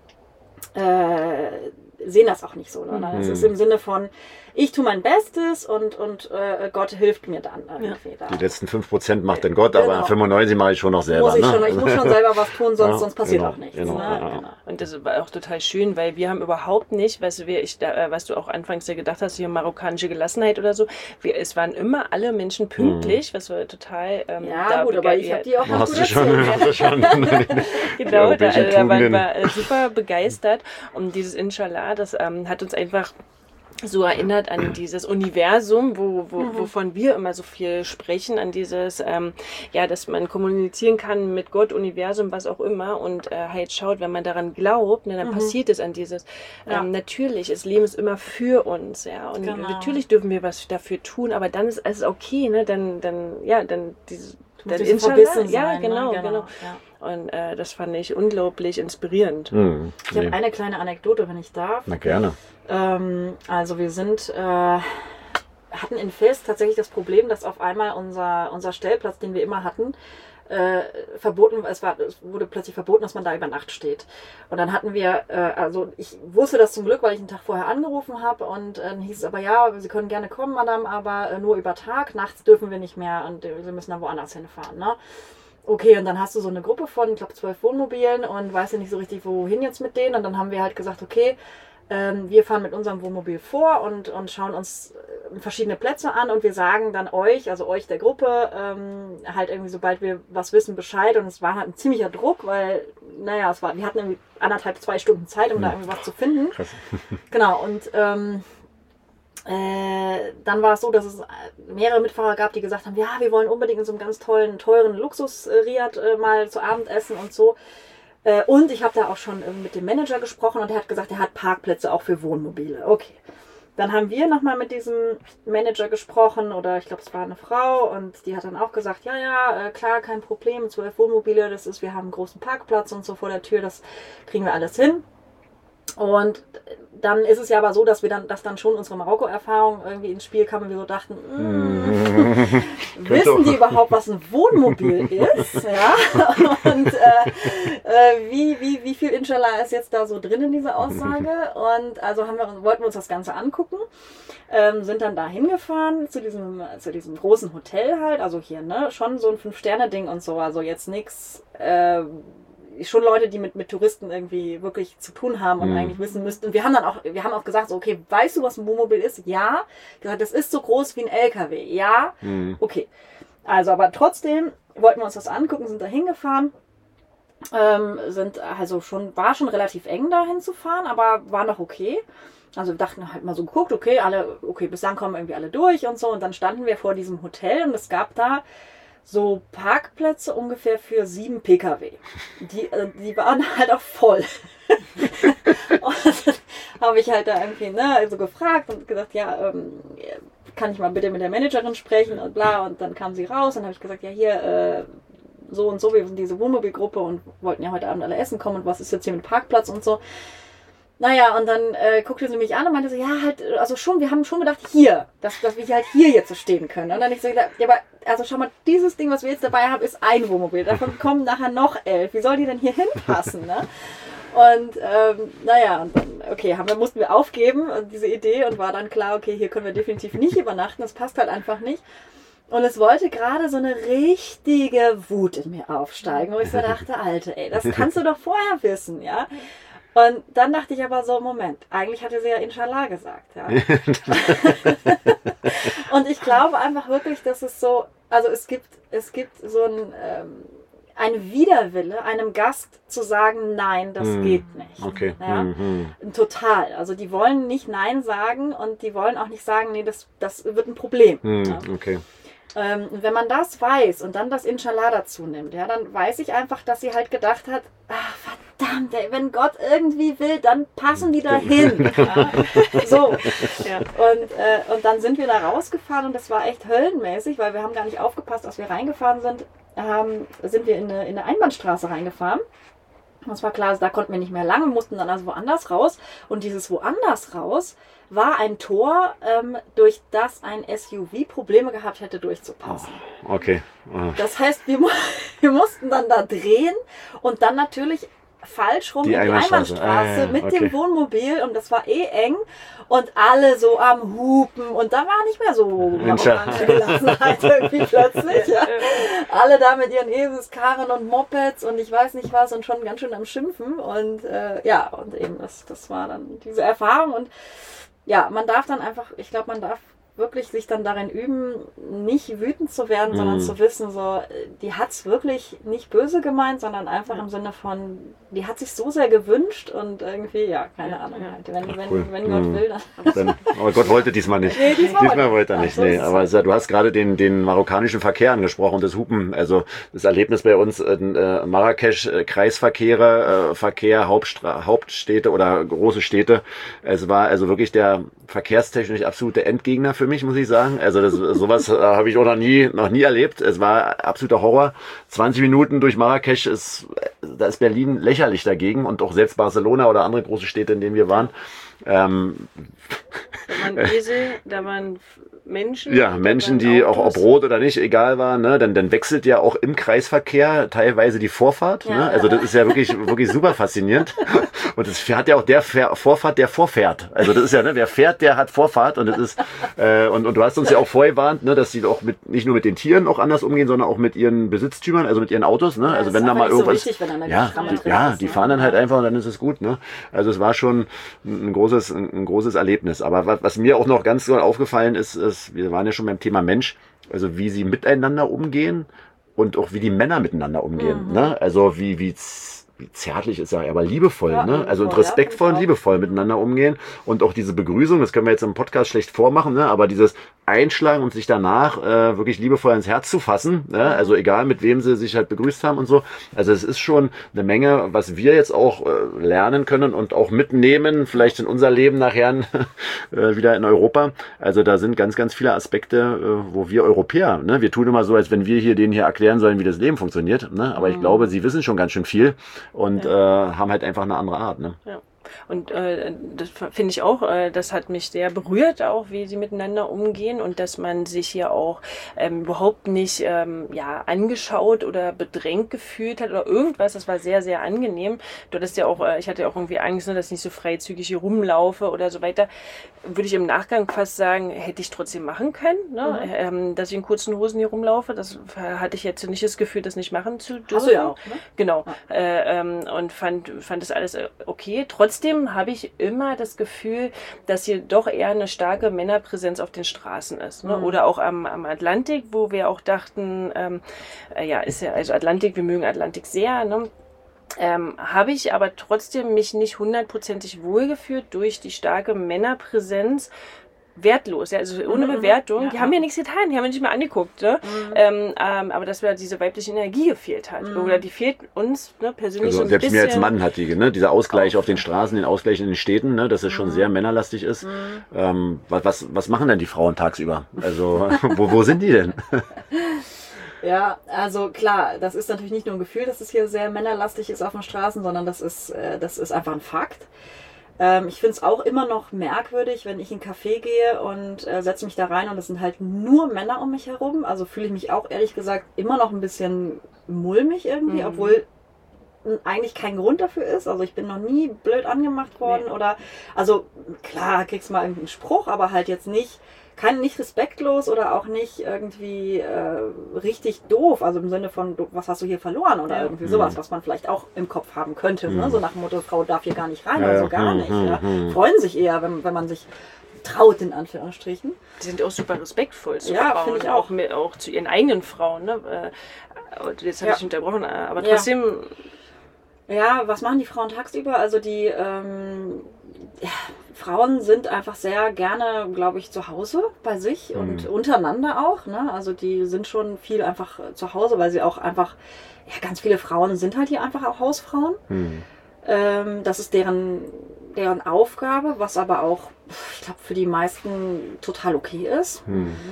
sehen das auch nicht so. Ne? Es ist im Sinne von, ich tue mein Bestes und Gott hilft mir dann irgendwie. Da. Die letzten 5% macht dann Gott, aber 95 mache ich schon noch selber. Ich muss schon selber was tun, sonst passiert auch nichts. Genau. Und das war auch total schön, weil wir haben überhaupt nicht, was du auch anfangs ja gedacht hast, hier marokkanische Gelassenheit oder so, es waren immer alle Menschen pünktlich, was war total aber ich habe die auch noch hast du schon. Genau, da waren wir super begeistert und dieses Inshallah, das hat uns einfach so erinnert an dieses Universum, wovon wir immer so viel sprechen, an dieses, dass man kommunizieren kann mit Gott, Universum, was auch immer und halt schaut, wenn man daran glaubt, dann passiert es an dieses, natürlich, das Leben ist immer für uns, ja, und natürlich dürfen wir was dafür tun, aber dann ist es okay, ne, dann dieses, dann Inshallah, ja, genau. Ja. Und das fand ich unglaublich inspirierend. Ich habe eine kleine Anekdote, wenn ich darf. Na gerne. Also wir hatten in Fes tatsächlich das Problem, dass auf einmal unser Stellplatz, den wir immer hatten, es wurde plötzlich verboten, dass man da über Nacht steht. Und dann hatten wir, ich wusste das zum Glück, weil ich einen Tag vorher angerufen habe und dann hieß es aber, ja, Sie können gerne kommen, Madame, aber nur über Tag, nachts dürfen wir nicht mehr und Sie müssen dann woanders hinfahren, ne? Okay, und dann hast du so eine Gruppe von, ich glaube, 12 Wohnmobilen und weißt ja nicht so richtig, wohin jetzt mit denen. Und dann haben wir halt gesagt, okay, wir fahren mit unserem Wohnmobil vor und schauen uns verschiedene Plätze an und wir sagen dann euch der Gruppe, halt irgendwie, sobald wir was wissen, Bescheid. Und es war halt ein ziemlicher Druck, weil, wir hatten irgendwie 1,5-2 Stunden Zeit, um da irgendwie was zu finden. Krass. Genau, und dann war es so, dass es mehrere Mitfahrer gab, die gesagt haben, ja, wir wollen unbedingt in so einem ganz teuren Luxus-Riad mal zu Abend essen und so. Und ich habe da auch schon mit dem Manager gesprochen und er hat gesagt, er hat Parkplätze auch für Wohnmobile. Okay. Dann haben wir nochmal mit diesem Manager gesprochen oder ich glaube, es war eine Frau und die hat dann auch gesagt, ja, klar, kein Problem, 12 Wohnmobile, wir haben einen großen Parkplatz und so vor der Tür, das kriegen wir alles hin. Und dann ist es ja aber so, dass dann schon unsere Marokko-Erfahrung irgendwie ins Spiel kam und wir so dachten, wissen die überhaupt, was ein Wohnmobil ist? Ja? Und wie viel Inshallah ist jetzt da so drin in dieser Aussage? Und also wollten wir uns das Ganze angucken, sind dann da hingefahren zu diesem großen Hotel halt, also hier, ne, schon so ein 5-Sterne-Ding und so, also jetzt nichts schon Leute, die mit Touristen irgendwie wirklich zu tun haben und eigentlich wissen müssten. Und wir haben auch gesagt, so, okay, weißt du, was ein Wohnmobil ist? Ja. Gesagt, das ist so groß wie ein LKW. Ja. Okay. Also, aber trotzdem wollten wir uns das angucken, sind da hingefahren. War schon relativ eng da hinzufahren, aber war noch okay. Also wir dachten halt mal so geguckt, okay, bis dann kommen irgendwie alle durch und so. Und dann standen wir vor diesem Hotel und es gab da so Parkplätze ungefähr für 7 Pkw. Die waren halt auch voll. Und dann habe ich halt da irgendwie so gefragt und gesagt, ja, kann ich mal bitte mit der Managerin sprechen und bla. Und dann kam sie raus und habe ich gesagt, ja hier, so und so, wir sind diese Wohnmobilgruppe und wollten ja heute Abend alle essen kommen und was ist jetzt hier mit Parkplatz und so. Naja, und dann guckte sie mich an und meinte so, ja, halt, also schon, wir haben schon gedacht, hier, dass wir halt hier jetzt so stehen können. Und dann habe ich so gedacht, ja, aber, also schau mal, dieses Ding, was wir jetzt dabei haben, ist ein Wohnmobil. Davon kommen nachher noch 11. Wie soll die denn hier hinpassen, ne? Und, und dann, okay, mussten wir aufgeben, diese Idee, und war dann klar, okay, hier können wir definitiv nicht übernachten, das passt halt einfach nicht. Und es wollte gerade so eine richtige Wut in mir aufsteigen, wo ich so dachte, Alter, ey, das kannst du doch vorher wissen, ja? Und dann dachte ich aber so, Moment, eigentlich hatte sie ja Inshallah gesagt, ja. Und ich glaube einfach wirklich, dass es so, also es gibt so ein Widerwille, einem Gast zu sagen, nein, das geht nicht. Okay. Ja? Total. Also die wollen nicht Nein sagen und die wollen auch nicht sagen, nee, das wird ein Problem. Ja? Okay. Wenn man das weiß und dann das Inshallah dazu nimmt, ja, dann weiß ich einfach, dass sie halt gedacht hat, ach verdammt, ey, wenn Gott irgendwie will, dann passen die da hin. Ja? So. Ja. Und dann sind wir da rausgefahren und das war echt höllenmäßig, weil wir haben gar nicht aufgepasst, als wir reingefahren sind, sind wir in eine Einbahnstraße reingefahren. Das war klar, da konnten wir nicht mehr lang, wir mussten dann also woanders raus. Und dieses woanders raus war ein Tor, durch das ein SUV Probleme gehabt hätte, durchzupassen. Oh, okay. Das heißt, wir mussten dann da drehen und dann natürlich falsch rum in die Einbahnstraße mit dem Wohnmobil und das war eng und alle so am Hupen und da war nicht mehr so orange Gelassenheit irgendwie plötzlich. Ja. Alle da mit ihren Eselskarren und Mopeds und ich weiß nicht was und schon ganz schön am Schimpfen und und eben das war dann diese Erfahrung und ja, man darf dann einfach, ich glaube, man darf wirklich sich dann darin üben, nicht wütend zu werden, sondern zu wissen, so, die hat es wirklich nicht böse gemeint, sondern einfach im Sinne von, die hat sich so sehr gewünscht und irgendwie, ja, keine Ahnung. Wenn Gott will, dann. Aber Gott wollte diesmal nicht. Nee, diesmal wollte er nicht. Nee, aber du hast gerade den marokkanischen Verkehr angesprochen und das Hupen, also das Erlebnis bei uns in Marrakesch, Kreisverkehre, Verkehr, Hauptstädte oder große Städte. Es war also wirklich der verkehrstechnisch absolute Endgegner für mich, muss ich sagen. Also sowas habe ich auch noch nie erlebt. Es war absoluter Horror. 20 Minuten durch Marrakesch da ist Berlin lächerlich dagegen und auch selbst Barcelona oder andere große Städte, in denen wir waren. Da waren Esel, da waren Menschen. Ja, Menschen, die auch ob rot oder nicht, egal war, ne? Dann wechselt ja auch im Kreisverkehr teilweise die Vorfahrt. Ja, ne? Also das ist ja wirklich super faszinierend. Und es hat ja auch der Vorfahrt, der vorfährt. Also das ist ja, ne, wer fährt, der hat Vorfahrt. Und das ist und du hast uns ja auch vorgewarnt, ne, dass die auch nicht nur mit den Tieren auch anders umgehen, sondern auch mit ihren Besitztümern, also mit ihren Autos. Ne? Ja, also wenn da mal irgendwas, so wichtig, wenn dann die fahren dann halt einfach und dann ist es gut. Ne? Also es war schon ein großes Erlebnis. Aber was mir auch noch ganz so aufgefallen ist, wir waren ja schon beim Thema Mensch, also wie sie miteinander umgehen und auch wie die Männer miteinander umgehen. Ne? Also wie zärtlich ist ja, aber liebevoll, ja, ne? Also und respektvoll und liebevoll miteinander umgehen und auch diese Begrüßung, das können wir jetzt im Podcast schlecht vormachen, ne? Aber dieses Einschlagen und sich danach wirklich liebevoll ins Herz zu fassen, ne? Also egal mit wem sie sich halt begrüßt haben und so. Also es ist schon eine Menge, was wir jetzt auch lernen können und auch mitnehmen, vielleicht in unser Leben nachher wieder in Europa. Also da sind ganz, ganz viele Aspekte, wo wir Europäer, ne? Wir tun immer so, als wenn wir denen hier erklären sollen, wie das Leben funktioniert, ne? Aber ich glaube, sie wissen schon ganz schön viel und haben halt einfach eine andere Art. Ne? Ja. Und das finde ich auch, das hat mich sehr berührt auch, wie sie miteinander umgehen und dass man sich hier auch überhaupt nicht angeschaut oder bedrängt gefühlt hat oder irgendwas. Das war sehr, sehr angenehm. Du hattest ja auch, ich hatte ja auch irgendwie Angst, ne, dass ich nicht so freizügig hier rumlaufe oder so weiter. Würde ich im Nachgang fast sagen, hätte ich trotzdem machen können, ne? Dass ich in kurzen Hosen hier rumlaufe. Das hatte ich jetzt nicht das Gefühl, das nicht machen zu dürfen. Hast du ja auch, ne? Genau. Und fand das alles okay. Trotzdem habe ich immer das Gefühl, dass hier doch eher eine starke Männerpräsenz auf den Straßen ist. Ne? Oder auch am Atlantik, wo wir auch dachten, ist ja, also Atlantik, wir mögen Atlantik sehr, ne? Habe ich aber trotzdem mich nicht hundertprozentig wohlgefühlt durch die starke Männerpräsenz. Wertlos, ja, also ohne Bewertung. Die haben ja nichts getan, die haben ja nicht mal angeguckt, ne? Aber dass mir diese weibliche Energie gefehlt hat. Oder die fehlt uns, ne, persönlich also so ein selbst bisschen. mir als Mann hat die, ne? Dieser Ausgleich auf den Straßen, den Ausgleich in den Städten, ne? Dass es schon sehr männerlastig ist. Was machen denn die Frauen tagsüber? Also wo sind die denn? Ja, also klar, das ist natürlich nicht nur ein Gefühl, dass es hier sehr männerlastig ist auf den Straßen, sondern das ist einfach ein Fakt. Ich finde es auch immer noch merkwürdig, wenn ich in einen Café gehe und setze mich da rein und es sind halt nur Männer um mich herum. Also fühle ich mich auch ehrlich gesagt immer noch ein bisschen mulmig irgendwie, obwohl eigentlich kein Grund dafür ist. Also ich bin noch nie blöd angemacht worden oder, also klar, kriegst mal irgendeinen Spruch, aber halt jetzt nicht respektlos oder auch nicht irgendwie richtig doof, also im Sinne von, was hast du hier verloren oder irgendwie sowas, was man vielleicht auch im Kopf haben könnte, ne? So nach dem Motto, Frau darf hier gar nicht rein, also gar nicht. Ja? Freuen sich eher, wenn man sich traut, in Anführungsstrichen. Die sind auch super respektvoll zu Ja, Frauen, finde ich auch zu ihren eigenen Frauen. Ne? Jetzt habe ich unterbrochen, aber trotzdem... Ja, was machen die Frauen tagsüber? Also die Frauen sind einfach sehr gerne, glaube ich, zu Hause bei sich und untereinander auch. Ne? Also die sind schon viel einfach zu Hause, weil sie auch einfach, ganz viele Frauen sind halt hier einfach auch Hausfrauen. Das ist deren Aufgabe, was aber auch, ich glaube, für die meisten total okay ist.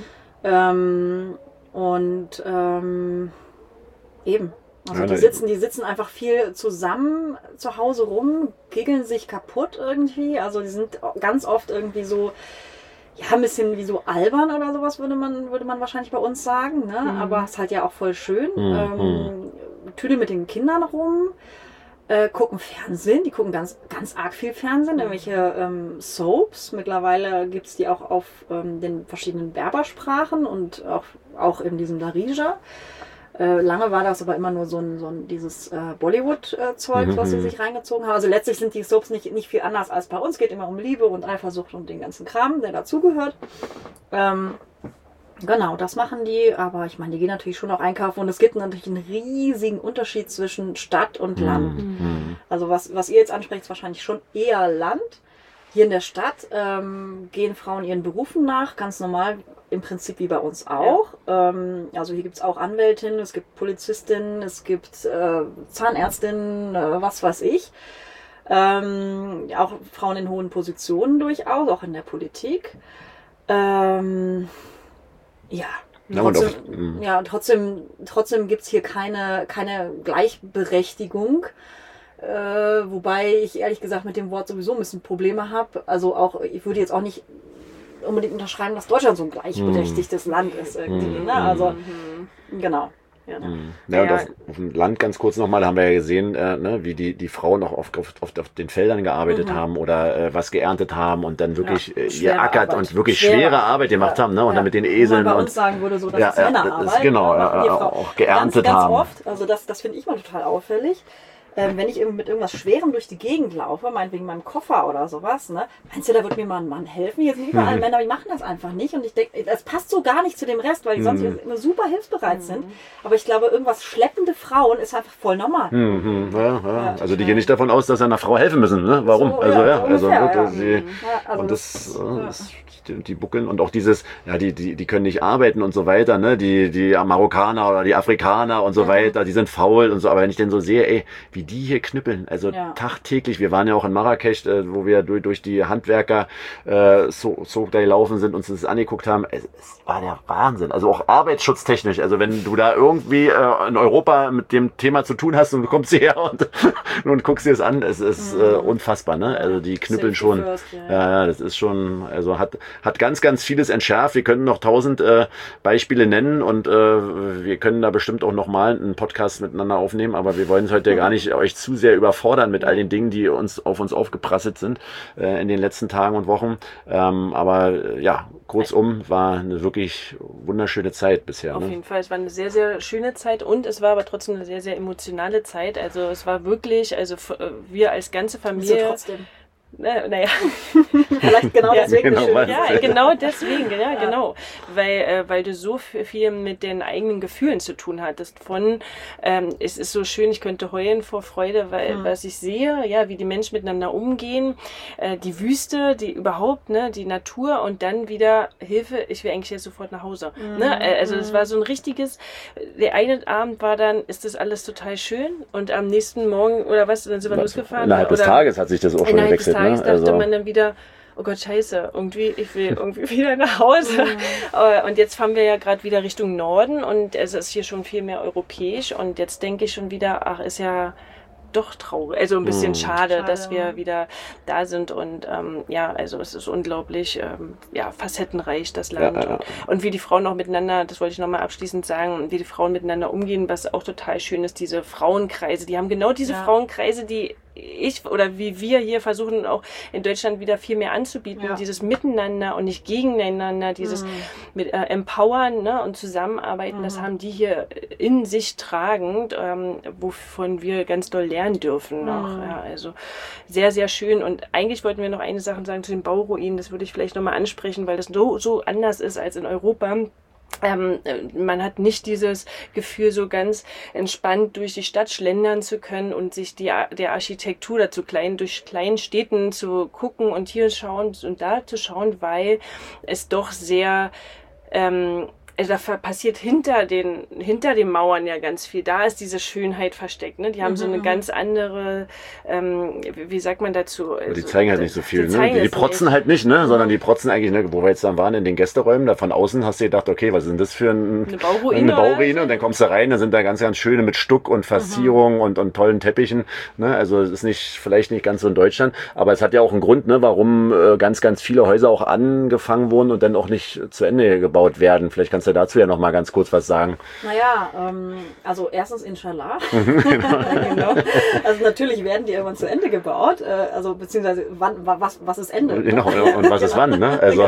Eben. Also die sitzen einfach viel zusammen zu Hause rum, giggeln sich kaputt irgendwie. Also die sind ganz oft irgendwie so, ein bisschen wie so albern oder sowas, würde man wahrscheinlich bei uns sagen. Ne? Aber es ist halt ja auch voll schön. Tüdeln mit den Kindern rum, gucken Fernsehen. Die gucken ganz, ganz arg viel Fernsehen, irgendwelche Soaps. Mittlerweile gibt es die auch auf den verschiedenen Berbersprachen und auch in diesem Darija. Lange war das aber immer nur dieses Bollywood-Zeug, was sie sich reingezogen haben. Also letztlich sind die Soaps nicht viel anders als bei uns. Geht immer um Liebe und Eifersucht und den ganzen Kram, der dazugehört. Genau, das machen die. Aber ich meine, die gehen natürlich schon auch einkaufen. Und es gibt natürlich einen riesigen Unterschied zwischen Stadt und Land. Also was ihr jetzt ansprecht, ist wahrscheinlich schon eher Land. Hier in der Stadt gehen Frauen ihren Berufen nach, ganz normal, im Prinzip wie bei uns auch. Also hier gibt es auch Anwältinnen, es gibt Polizistinnen, es gibt Zahnärztinnen, was weiß ich. Auch Frauen in hohen Positionen durchaus, auch in der Politik. Trotzdem gibt es hier keine Gleichberechtigung. Wobei ich ehrlich gesagt mit dem Wort sowieso ein bisschen Probleme habe. Also auch, ich würde jetzt auch nicht unbedingt unterschreiben, dass Deutschland so ein gleichberechtigtes Land ist irgendwie. Ne? Also, genau. Und auf dem Land ganz kurz nochmal, da haben wir ja gesehen, wie die Frauen auch oft auf den Feldern gearbeitet haben oder was geerntet haben und dann wirklich geackert und wirklich schwere Arbeit gemacht haben, ne? Und dann mit den Eseln. Bei uns sagen würde so, das ist Männerarbeit. Genau, auch geerntet ganz haben. Oft, also das finde ich mal total auffällig. Wenn ich mit irgendwas Schwerem durch die Gegend laufe, meinetwegen meinem Koffer oder sowas, ne, meinst du, da wird mir mal ein Mann helfen? Hier sind überall Männer, die machen das einfach nicht. Und ich denke, das passt so gar nicht zu dem Rest, weil die sonst immer super hilfsbereit sind. Aber ich glaube, irgendwas schleppende Frauen ist einfach voll normal. Also die gehen nicht davon aus, dass sie einer Frau helfen müssen. Ne? Warum? Die buckeln und auch dieses, die können nicht arbeiten und so weiter, ne? Die Marokkaner oder die Afrikaner und so weiter, die sind faul und so. Aber wenn ich denn so sehe, wie wie die hier knüppeln. Also tagtäglich. Wir waren ja auch in Marrakesch, wo wir durch die Handwerker so da gelaufen sind, uns das angeguckt haben. Es war der Wahnsinn. Also auch arbeitsschutztechnisch. Also wenn du da irgendwie in Europa mit dem Thema zu tun hast und du kommst hierher und guckst dir das an, es ist unfassbar, ne? Also die knüppeln schon. Ja, das ist schon, also hat ganz, ganz vieles entschärft. Wir können noch 1000 Beispiele nennen und wir können da bestimmt auch nochmal einen Podcast miteinander aufnehmen, aber wir wollen es heute gar nicht euch zu sehr überfordern mit all den Dingen, die auf uns aufgeprasselt sind in den letzten Tagen und Wochen. Aber ja, kurzum, war eine wirklich wunderschöne Zeit bisher. Auf jeden Fall, es war eine sehr, sehr schöne Zeit und es war aber trotzdem eine sehr, sehr emotionale Zeit. Also es war wirklich, also wir als ganze Familie... So trotzdem. Naja. Vielleicht genau deswegen. Genau deswegen, genau. Weil du so viel mit den eigenen Gefühlen zu tun hattest. Es ist so schön, ich könnte heulen vor Freude, weil was ich sehe, ja, wie die Menschen miteinander umgehen, die Wüste, die überhaupt, ne, die Natur und dann wieder Hilfe, ich will eigentlich jetzt sofort nach Hause. Ne? Also es war so ein richtiges, der eine Abend war dann, ist das alles total schön und am nächsten Morgen oder was, dann sind wir losgefahren. Innerhalb des Tages hat sich das auch schon gewechselt. Dachte man dann wieder, oh Gott, scheiße, ich will irgendwie wieder nach Hause. Und jetzt fahren wir ja gerade wieder Richtung Norden und es ist hier schon viel mehr europäisch und jetzt denke ich schon wieder, ach, ist ja doch traurig, also ein bisschen schade, dass wir wieder da sind und also es ist unglaublich facettenreich, das Land. Und wie die Frauen auch miteinander, das wollte ich nochmal abschließend sagen, wie die Frauen miteinander umgehen, was auch total schön ist, diese Frauenkreise, die haben genau diese Frauenkreise, die wie wir hier versuchen auch in Deutschland wieder viel mehr anzubieten, dieses Miteinander und nicht gegeneinander, dieses mit empowern, ne, und zusammenarbeiten, das haben die hier in sich tragend, wovon wir ganz doll lernen dürfen noch. Ja, also sehr, sehr schön und eigentlich wollten wir noch eine Sache sagen zu den Bauruinen, das würde ich vielleicht nochmal ansprechen, weil das so anders ist als in Europa. Man hat nicht dieses Gefühl, so ganz entspannt durch die Stadt schlendern zu können und sich der Architektur durch kleinen Städten zu gucken und hier schauen und da zu schauen, weil es doch sehr da passiert hinter den Mauern ja ganz viel. Da ist diese Schönheit versteckt. Ne? Die haben so eine ganz andere, wie sagt man dazu? Also, die zeigen halt nicht so viel. Die protzen halt nicht, ne? Sondern die protzen eigentlich, ne? Wo wir jetzt dann waren in den Gästeräumen, da von außen hast du gedacht, okay, was ist denn das für eine Bauruine? Und dann kommst du rein, da sind da ganz, ganz schöne mit Stuck und Verzierungen und tollen Teppichen. Ne? Also es ist vielleicht nicht ganz so in Deutschland, aber es hat ja auch einen Grund, ne? Warum ganz, ganz viele Häuser auch angefangen wurden und dann auch nicht zu Ende gebaut werden. Vielleicht kannst du dazu ja noch mal ganz kurz was sagen. Naja, also erstens Inshallah. Genau. Also natürlich werden die irgendwann zu Ende gebaut, also beziehungsweise was ist Ende? Genau, und was ist wann, ne? Also.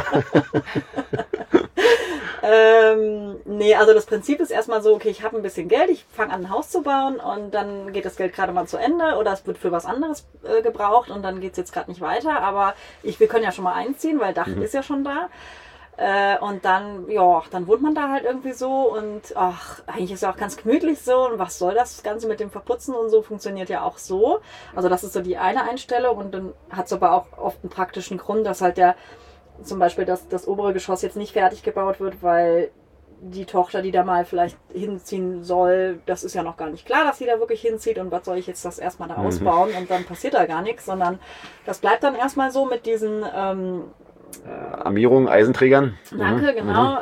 Nee, also das Prinzip ist erstmal so, okay, ich habe ein bisschen Geld, ich fange an, ein Haus zu bauen und dann geht das Geld gerade mal zu Ende oder es wird für was anderes gebraucht und dann geht es jetzt gerade nicht weiter, aber wir können ja schon mal einziehen, weil Dach ist ja schon da. Und dann wohnt man da halt irgendwie so und eigentlich ist ja auch ganz gemütlich so und was soll das Ganze mit dem Verputzen und so, funktioniert ja auch so. Also das ist so die eine Einstellung und dann hat es aber auch oft einen praktischen Grund, dass halt zum Beispiel das obere Geschoss jetzt nicht fertig gebaut wird, weil die Tochter, die da mal vielleicht hinziehen soll, das ist ja noch gar nicht klar, dass sie da wirklich hinzieht und was soll ich jetzt das erstmal da ausbauen und dann passiert da gar nichts, sondern das bleibt dann erstmal so mit diesen Armierung, Eisenträgern. Danke, genau.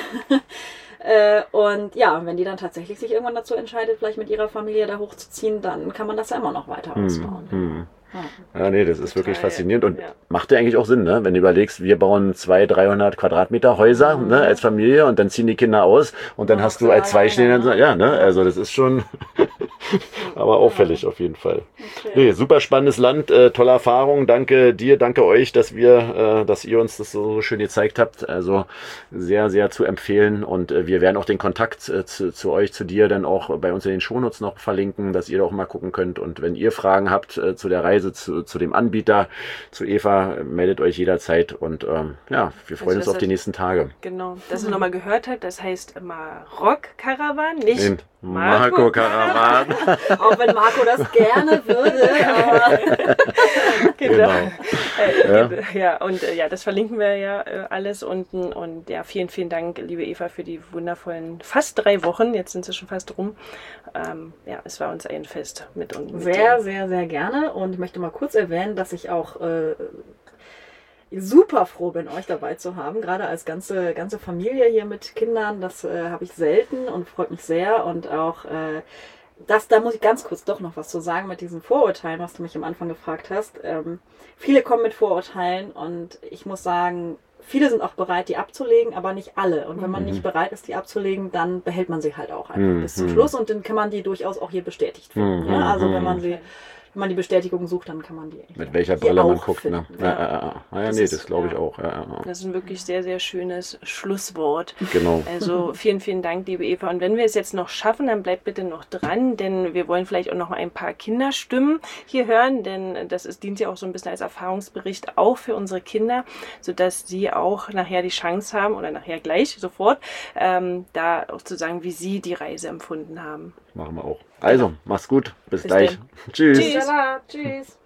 Und ja, wenn die dann tatsächlich sich irgendwann dazu entscheidet, vielleicht mit ihrer Familie da hochzuziehen, dann kann man das ja immer noch weiter ausbauen. Ja, nee, das ist wirklich faszinierend und macht ja eigentlich auch Sinn, ne? Wenn du überlegst, wir bauen 200-300 Quadratmeter Häuser, ne, als Familie und dann ziehen die Kinder aus und dann hast du als Zweistehender, also das ist schon aber auffällig auf jeden Fall. Okay. Nee, super spannendes Land, tolle Erfahrung, danke dir, danke euch, dass ihr uns das so schön gezeigt habt, also sehr, sehr zu empfehlen und wir werden auch den Kontakt zu euch, zu dir dann auch bei uns in den Shownotes noch verlinken, dass ihr da auch mal gucken könnt und wenn ihr Fragen habt zu der Reise, zu dem Anbieter, zu Eva, meldet euch jederzeit und wir freuen uns auf die nächsten Tage. Genau, dass ihr nochmal gehört habt, das heißt Maroc Caravan, nicht Marco Karawan. Auch wenn Marco das gerne würde. Aber Genau. Ja, und das verlinken wir ja alles unten. Und ja, vielen, vielen Dank, liebe Eva, für die wundervollen fast 3 Wochen. Jetzt sind sie schon fast rum. Es war uns ein Fest mit uns. Sehr, sehr, sehr gerne. Und ich möchte mal kurz erwähnen, dass ich auch super froh bin, euch dabei zu haben. Gerade als ganze Familie hier mit Kindern. Das habe ich selten und freut mich sehr. Und auch da muss ich ganz kurz doch noch was zu sagen mit diesen Vorurteilen, was du mich am Anfang gefragt hast. Viele kommen mit Vorurteilen und ich muss sagen, viele sind auch bereit, die abzulegen, aber nicht alle. Und wenn man nicht bereit ist, die abzulegen, dann behält man sie halt auch einfach bis zum Schluss und dann kann man die durchaus auch hier bestätigt finden. Ja? Also wenn man die Bestätigung sucht, dann kann man die mit welcher Brille man guckt. finden. Ne? Das glaube ich auch. Das ist ein wirklich sehr, sehr schönes Schlusswort. Genau. Also vielen, vielen Dank, liebe Eva. Und wenn wir es jetzt noch schaffen, dann bleibt bitte noch dran, denn wir wollen vielleicht auch noch ein paar Kinderstimmen hier hören, denn dient ja auch so ein bisschen als Erfahrungsbericht auch für unsere Kinder, sodass sie auch nachher die Chance haben, oder nachher gleich, sofort, da auch zu sagen, wie sie die Reise empfunden haben. Machen wir auch. Also, mach's gut. Bis gleich. Tschüss. Tschüss.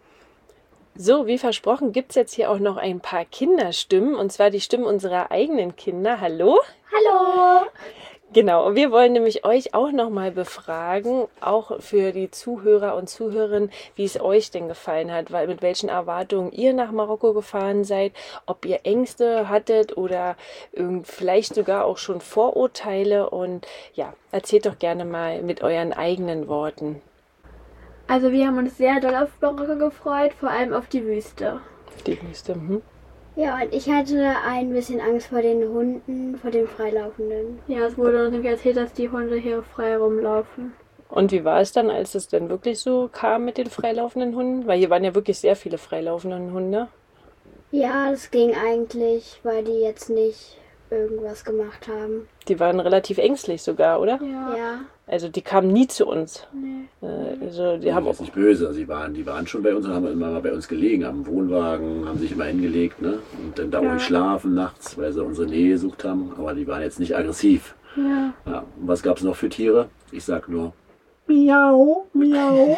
So, wie versprochen, gibt es jetzt hier auch noch ein paar Kinderstimmen, und zwar die Stimmen unserer eigenen Kinder. Hallo? Hallo! Genau, und wir wollen nämlich euch auch nochmal befragen, auch für die Zuhörer und Zuhörerinnen, wie es euch denn gefallen hat, weil mit welchen Erwartungen ihr nach Marokko gefahren seid, ob ihr Ängste hattet oder vielleicht sogar auch schon Vorurteile, und ja, erzählt doch gerne mal mit euren eigenen Worten. Also wir haben uns sehr doll auf Marokko gefreut, vor allem auf die Wüste. Die Wüste, Ja, und ich hatte ein bisschen Angst vor den Hunden, vor den Freilaufenden. Ja, es wurde uns nämlich erzählt, dass die Hunde hier frei rumlaufen. Und wie war es dann, als es denn wirklich so kam mit den freilaufenden Hunden? Weil hier waren ja wirklich sehr viele freilaufende Hunde. Ja, das ging eigentlich, weil die jetzt nicht irgendwas gemacht haben. Die waren relativ ängstlich sogar, oder? Ja. Also die kamen nie zu uns. Nee. Also die haben jetzt nicht böse, also die waren schon bei uns und haben immer mal bei uns gelegen, am Wohnwagen, haben sich immer hingelegt, ne? Und dann da auch schlafen nachts, weil sie unsere Nähe gesucht haben, aber die waren jetzt nicht aggressiv. Ja. Und was gab es noch für Tiere? Ich sag nur Miau, Miau.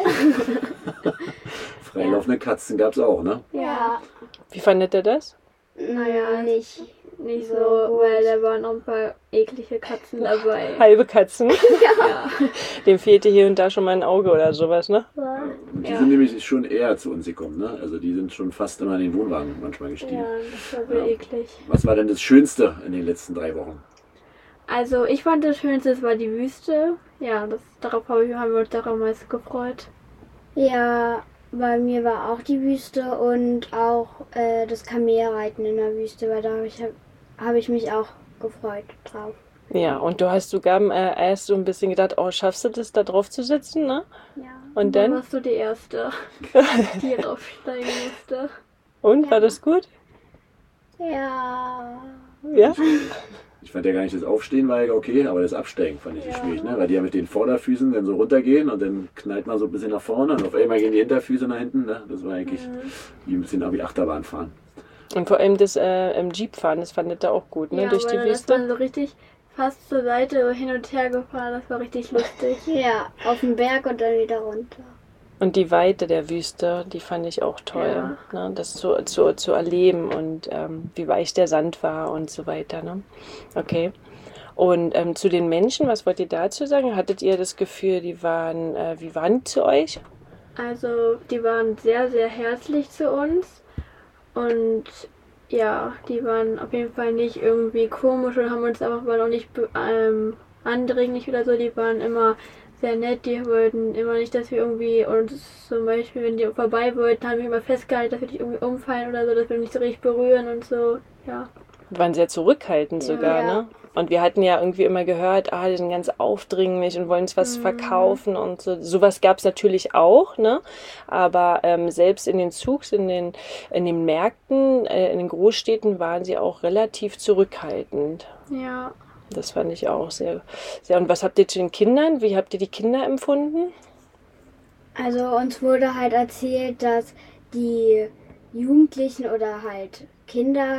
Freilaufende Katzen gab es auch, ne? Ja. Wie fandet ihr das? Naja, nicht so, weil da waren noch ein paar eklige Katzen dabei. Halbe Katzen? Ja. Dem fehlte hier und da schon mal ein Auge oder sowas, ne? Und die sind nämlich schon eher zu uns gekommen, ne? Also die sind schon fast immer in den Wohnwagen manchmal gestiegen. Ja, das war sehr eklig. Was war denn das Schönste in den letzten 3 Wochen? Also ich fand das Schönste, es war die Wüste. Ja, darauf haben wir uns auch am meisten gefreut. Ja, bei mir war auch die Wüste und auch das Kamelreiten in der Wüste, weil da habe ich mich auch gefreut drauf. Ja, und du hast sogar erst so ein bisschen gedacht, oh, schaffst du das, da drauf zu sitzen, ne? Ja. Und dann? warst du die Erste, die raufsteigen musste. Und, war das gut? Ja. Ja? Ich fand ja gar nicht das Aufstehen war ja okay, aber das Absteigen fand ich schwierig, ne? Weil die ja mit den Vorderfüßen dann so runtergehen und dann knallt man so ein bisschen nach vorne und auf einmal gehen die Hinterfüße nach hinten, ne? Das war eigentlich wie ein bisschen wie Achterbahn fahren. Und vor allem das im Jeep fahren, das fandet ihr auch gut, ne? Ja, durch die weil das Wüste. dann so richtig fast zur Seite hin und her gefahren, das war richtig lustig. Ja, auf den Berg und dann wieder runter. Und die Weite der Wüste, die fand ich auch toll, ne? Das zu erleben und wie weich der Sand war und so weiter. Ne? Okay. Und zu den Menschen, was wollt ihr dazu sagen? Hattet ihr das Gefühl, wie waren die zu euch? Also die waren sehr, sehr herzlich zu uns und ja, die waren auf jeden Fall nicht irgendwie komisch und haben uns aber auch nicht andringlich oder so, die waren immer sehr nett, die wollten immer nicht, dass wir irgendwie uns zum Beispiel, wenn die vorbei wollten, haben wir immer festgehalten, dass wir nicht irgendwie umfallen oder so, dass wir nicht so richtig berühren und so, ja. Die waren sehr zurückhaltend sogar, ne? Und wir hatten ja irgendwie immer gehört, die sind ganz aufdringlich und wollen uns was verkaufen und so. Sowas gab es natürlich auch, ne? Aber selbst in den Zugs, in den Märkten, in den Großstädten waren sie auch relativ zurückhaltend. Ja. Das fand ich auch sehr, sehr. Und was habt ihr zu den Kindern? Wie habt ihr die Kinder empfunden? Also uns wurde halt erzählt, dass die Jugendlichen oder halt Kinder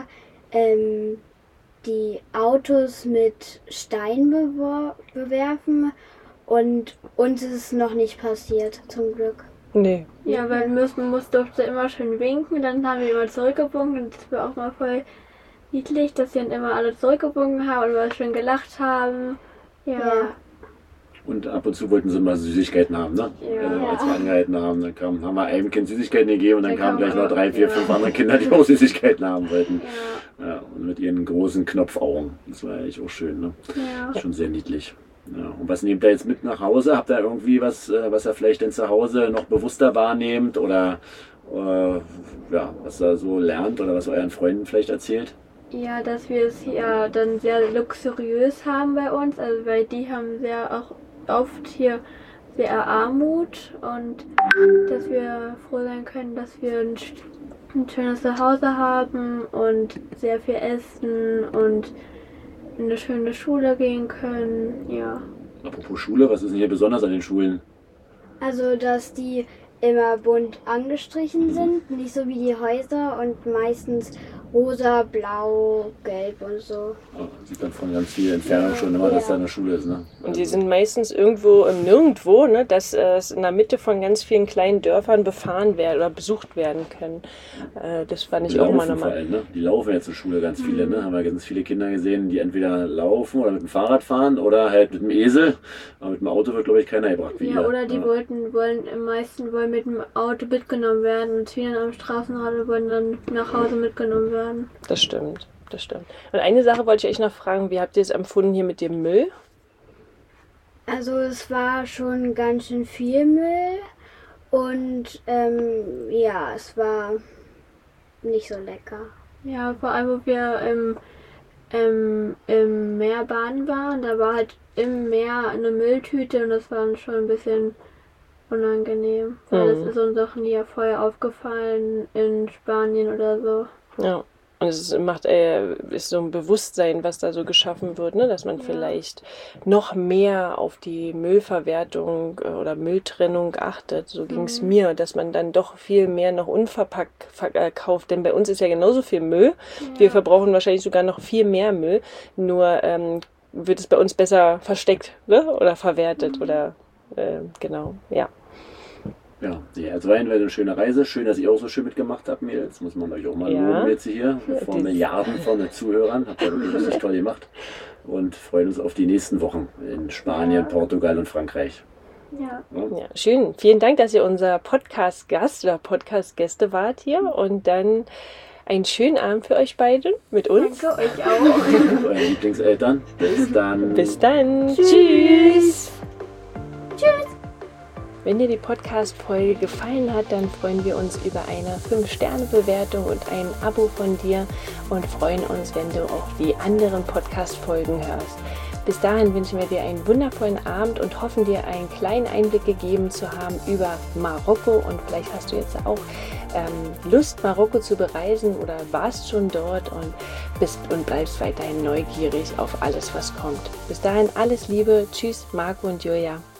die Autos mit Steinen bewerfen Und uns ist es noch nicht passiert, zum Glück. Nee. Ja, weil durfte immer schön winken, dann haben wir immer zurückgewunken und das war auch mal voll niedlich, dass sie dann immer alle zurückgewunken haben und wir schön gelacht haben. Ja. Und ab und zu wollten sie mal Süßigkeiten haben, ne? Ja. Als wir angehalten haben, dann haben wir einem Kind Süßigkeiten gegeben und dann kamen gleich noch 3, 4, ja. 5 andere Kinder, die auch Süßigkeiten haben wollten. Ja. Ja, und mit ihren großen Knopfaugen. Das war eigentlich auch schön, ne? Ja. Schon sehr niedlich. Ja. Und was nehmt ihr jetzt mit nach Hause? Habt ihr irgendwie was ihr vielleicht denn zu Hause noch bewusster wahrnehmt oder was ihr so lernt oder was euren Freunden vielleicht erzählt? Ja, dass wir es hier dann sehr luxuriös haben bei uns, also weil die haben sehr auch oft hier sehr Armut und dass wir froh sein können, dass wir ein schönes Zuhause haben und sehr viel essen und in eine schöne Schule gehen können, ja. Apropos Schule, was ist denn hier besonders an den Schulen? Also, dass die immer bunt angestrichen sind, nicht so wie die Häuser und meistens rosa, blau, gelb und so. Ja, sieht man von ganz viel Entfernung schon immer, dass da eine Schule ist, ne? Und die sind meistens irgendwo im Nirgendwo, ne, dass es in der Mitte von ganz vielen kleinen Dörfern befahren werden oder besucht werden können. Das fand ich auch mal normal. Ne? Die laufen ja zur Schule, ganz viele, ne? Haben wir ganz viele Kinder gesehen, die entweder laufen oder mit dem Fahrrad fahren oder halt mit dem Esel. Aber mit dem Auto wird, glaube ich, keiner gebracht. Ja, oder die wollen mit dem Auto mitgenommen werden und vielen am Straßenrad wollen dann nach Hause mitgenommen werden. Das stimmt, das stimmt. Und eine Sache wollte ich euch noch fragen, wie habt ihr es empfunden hier mit dem Müll? Also es war schon ganz schön viel Müll und es war nicht so lecker. Ja, vor allem, wo wir im Meer baden waren, da war halt im Meer eine Mülltüte und das war dann schon ein bisschen unangenehm. Weil das ist uns auch nie vorher aufgefallen in Spanien oder so. Ja. Und es ist so ein Bewusstsein, was da so geschaffen wird, ne? Dass man vielleicht noch mehr auf die Müllverwertung oder Mülltrennung achtet. So ging es mir, dass man dann doch viel mehr noch unverpackt kauft. Denn bei uns ist ja genauso viel Müll. Ja. Wir verbrauchen wahrscheinlich sogar noch viel mehr Müll. Nur wird es bei uns besser versteckt, ne? Oder verwertet oder genau, ja. Ja, also war eine schöne Reise. Schön, dass ihr auch so schön mitgemacht habt, Mädels. Muss man euch auch mal loben jetzt hier. Vor Milliarden von Zuhörern. Habt ihr wirklich richtig toll gemacht. Und freuen uns auf die nächsten Wochen in Spanien, Portugal und Frankreich. Ja. Schön. Vielen Dank, dass ihr unser Podcast-Gast oder Podcast-Gäste wart hier. Und dann einen schönen Abend für euch beide mit uns. Danke euch auch. Eure Lieblingseltern. Bis dann. Bis dann. Tschüss. Tschüss. Wenn dir die Podcast-Folge gefallen hat, dann freuen wir uns über eine 5-Sterne-Bewertung und ein Abo von dir und freuen uns, wenn du auch die anderen Podcast-Folgen hörst. Bis dahin wünschen wir dir einen wundervollen Abend und hoffen dir einen kleinen Einblick gegeben zu haben über Marokko und vielleicht hast du jetzt auch Lust, Marokko zu bereisen oder warst schon dort und bist und bleibst weiterhin neugierig auf alles, was kommt. Bis dahin alles Liebe. Tschüss, Marco und Julia.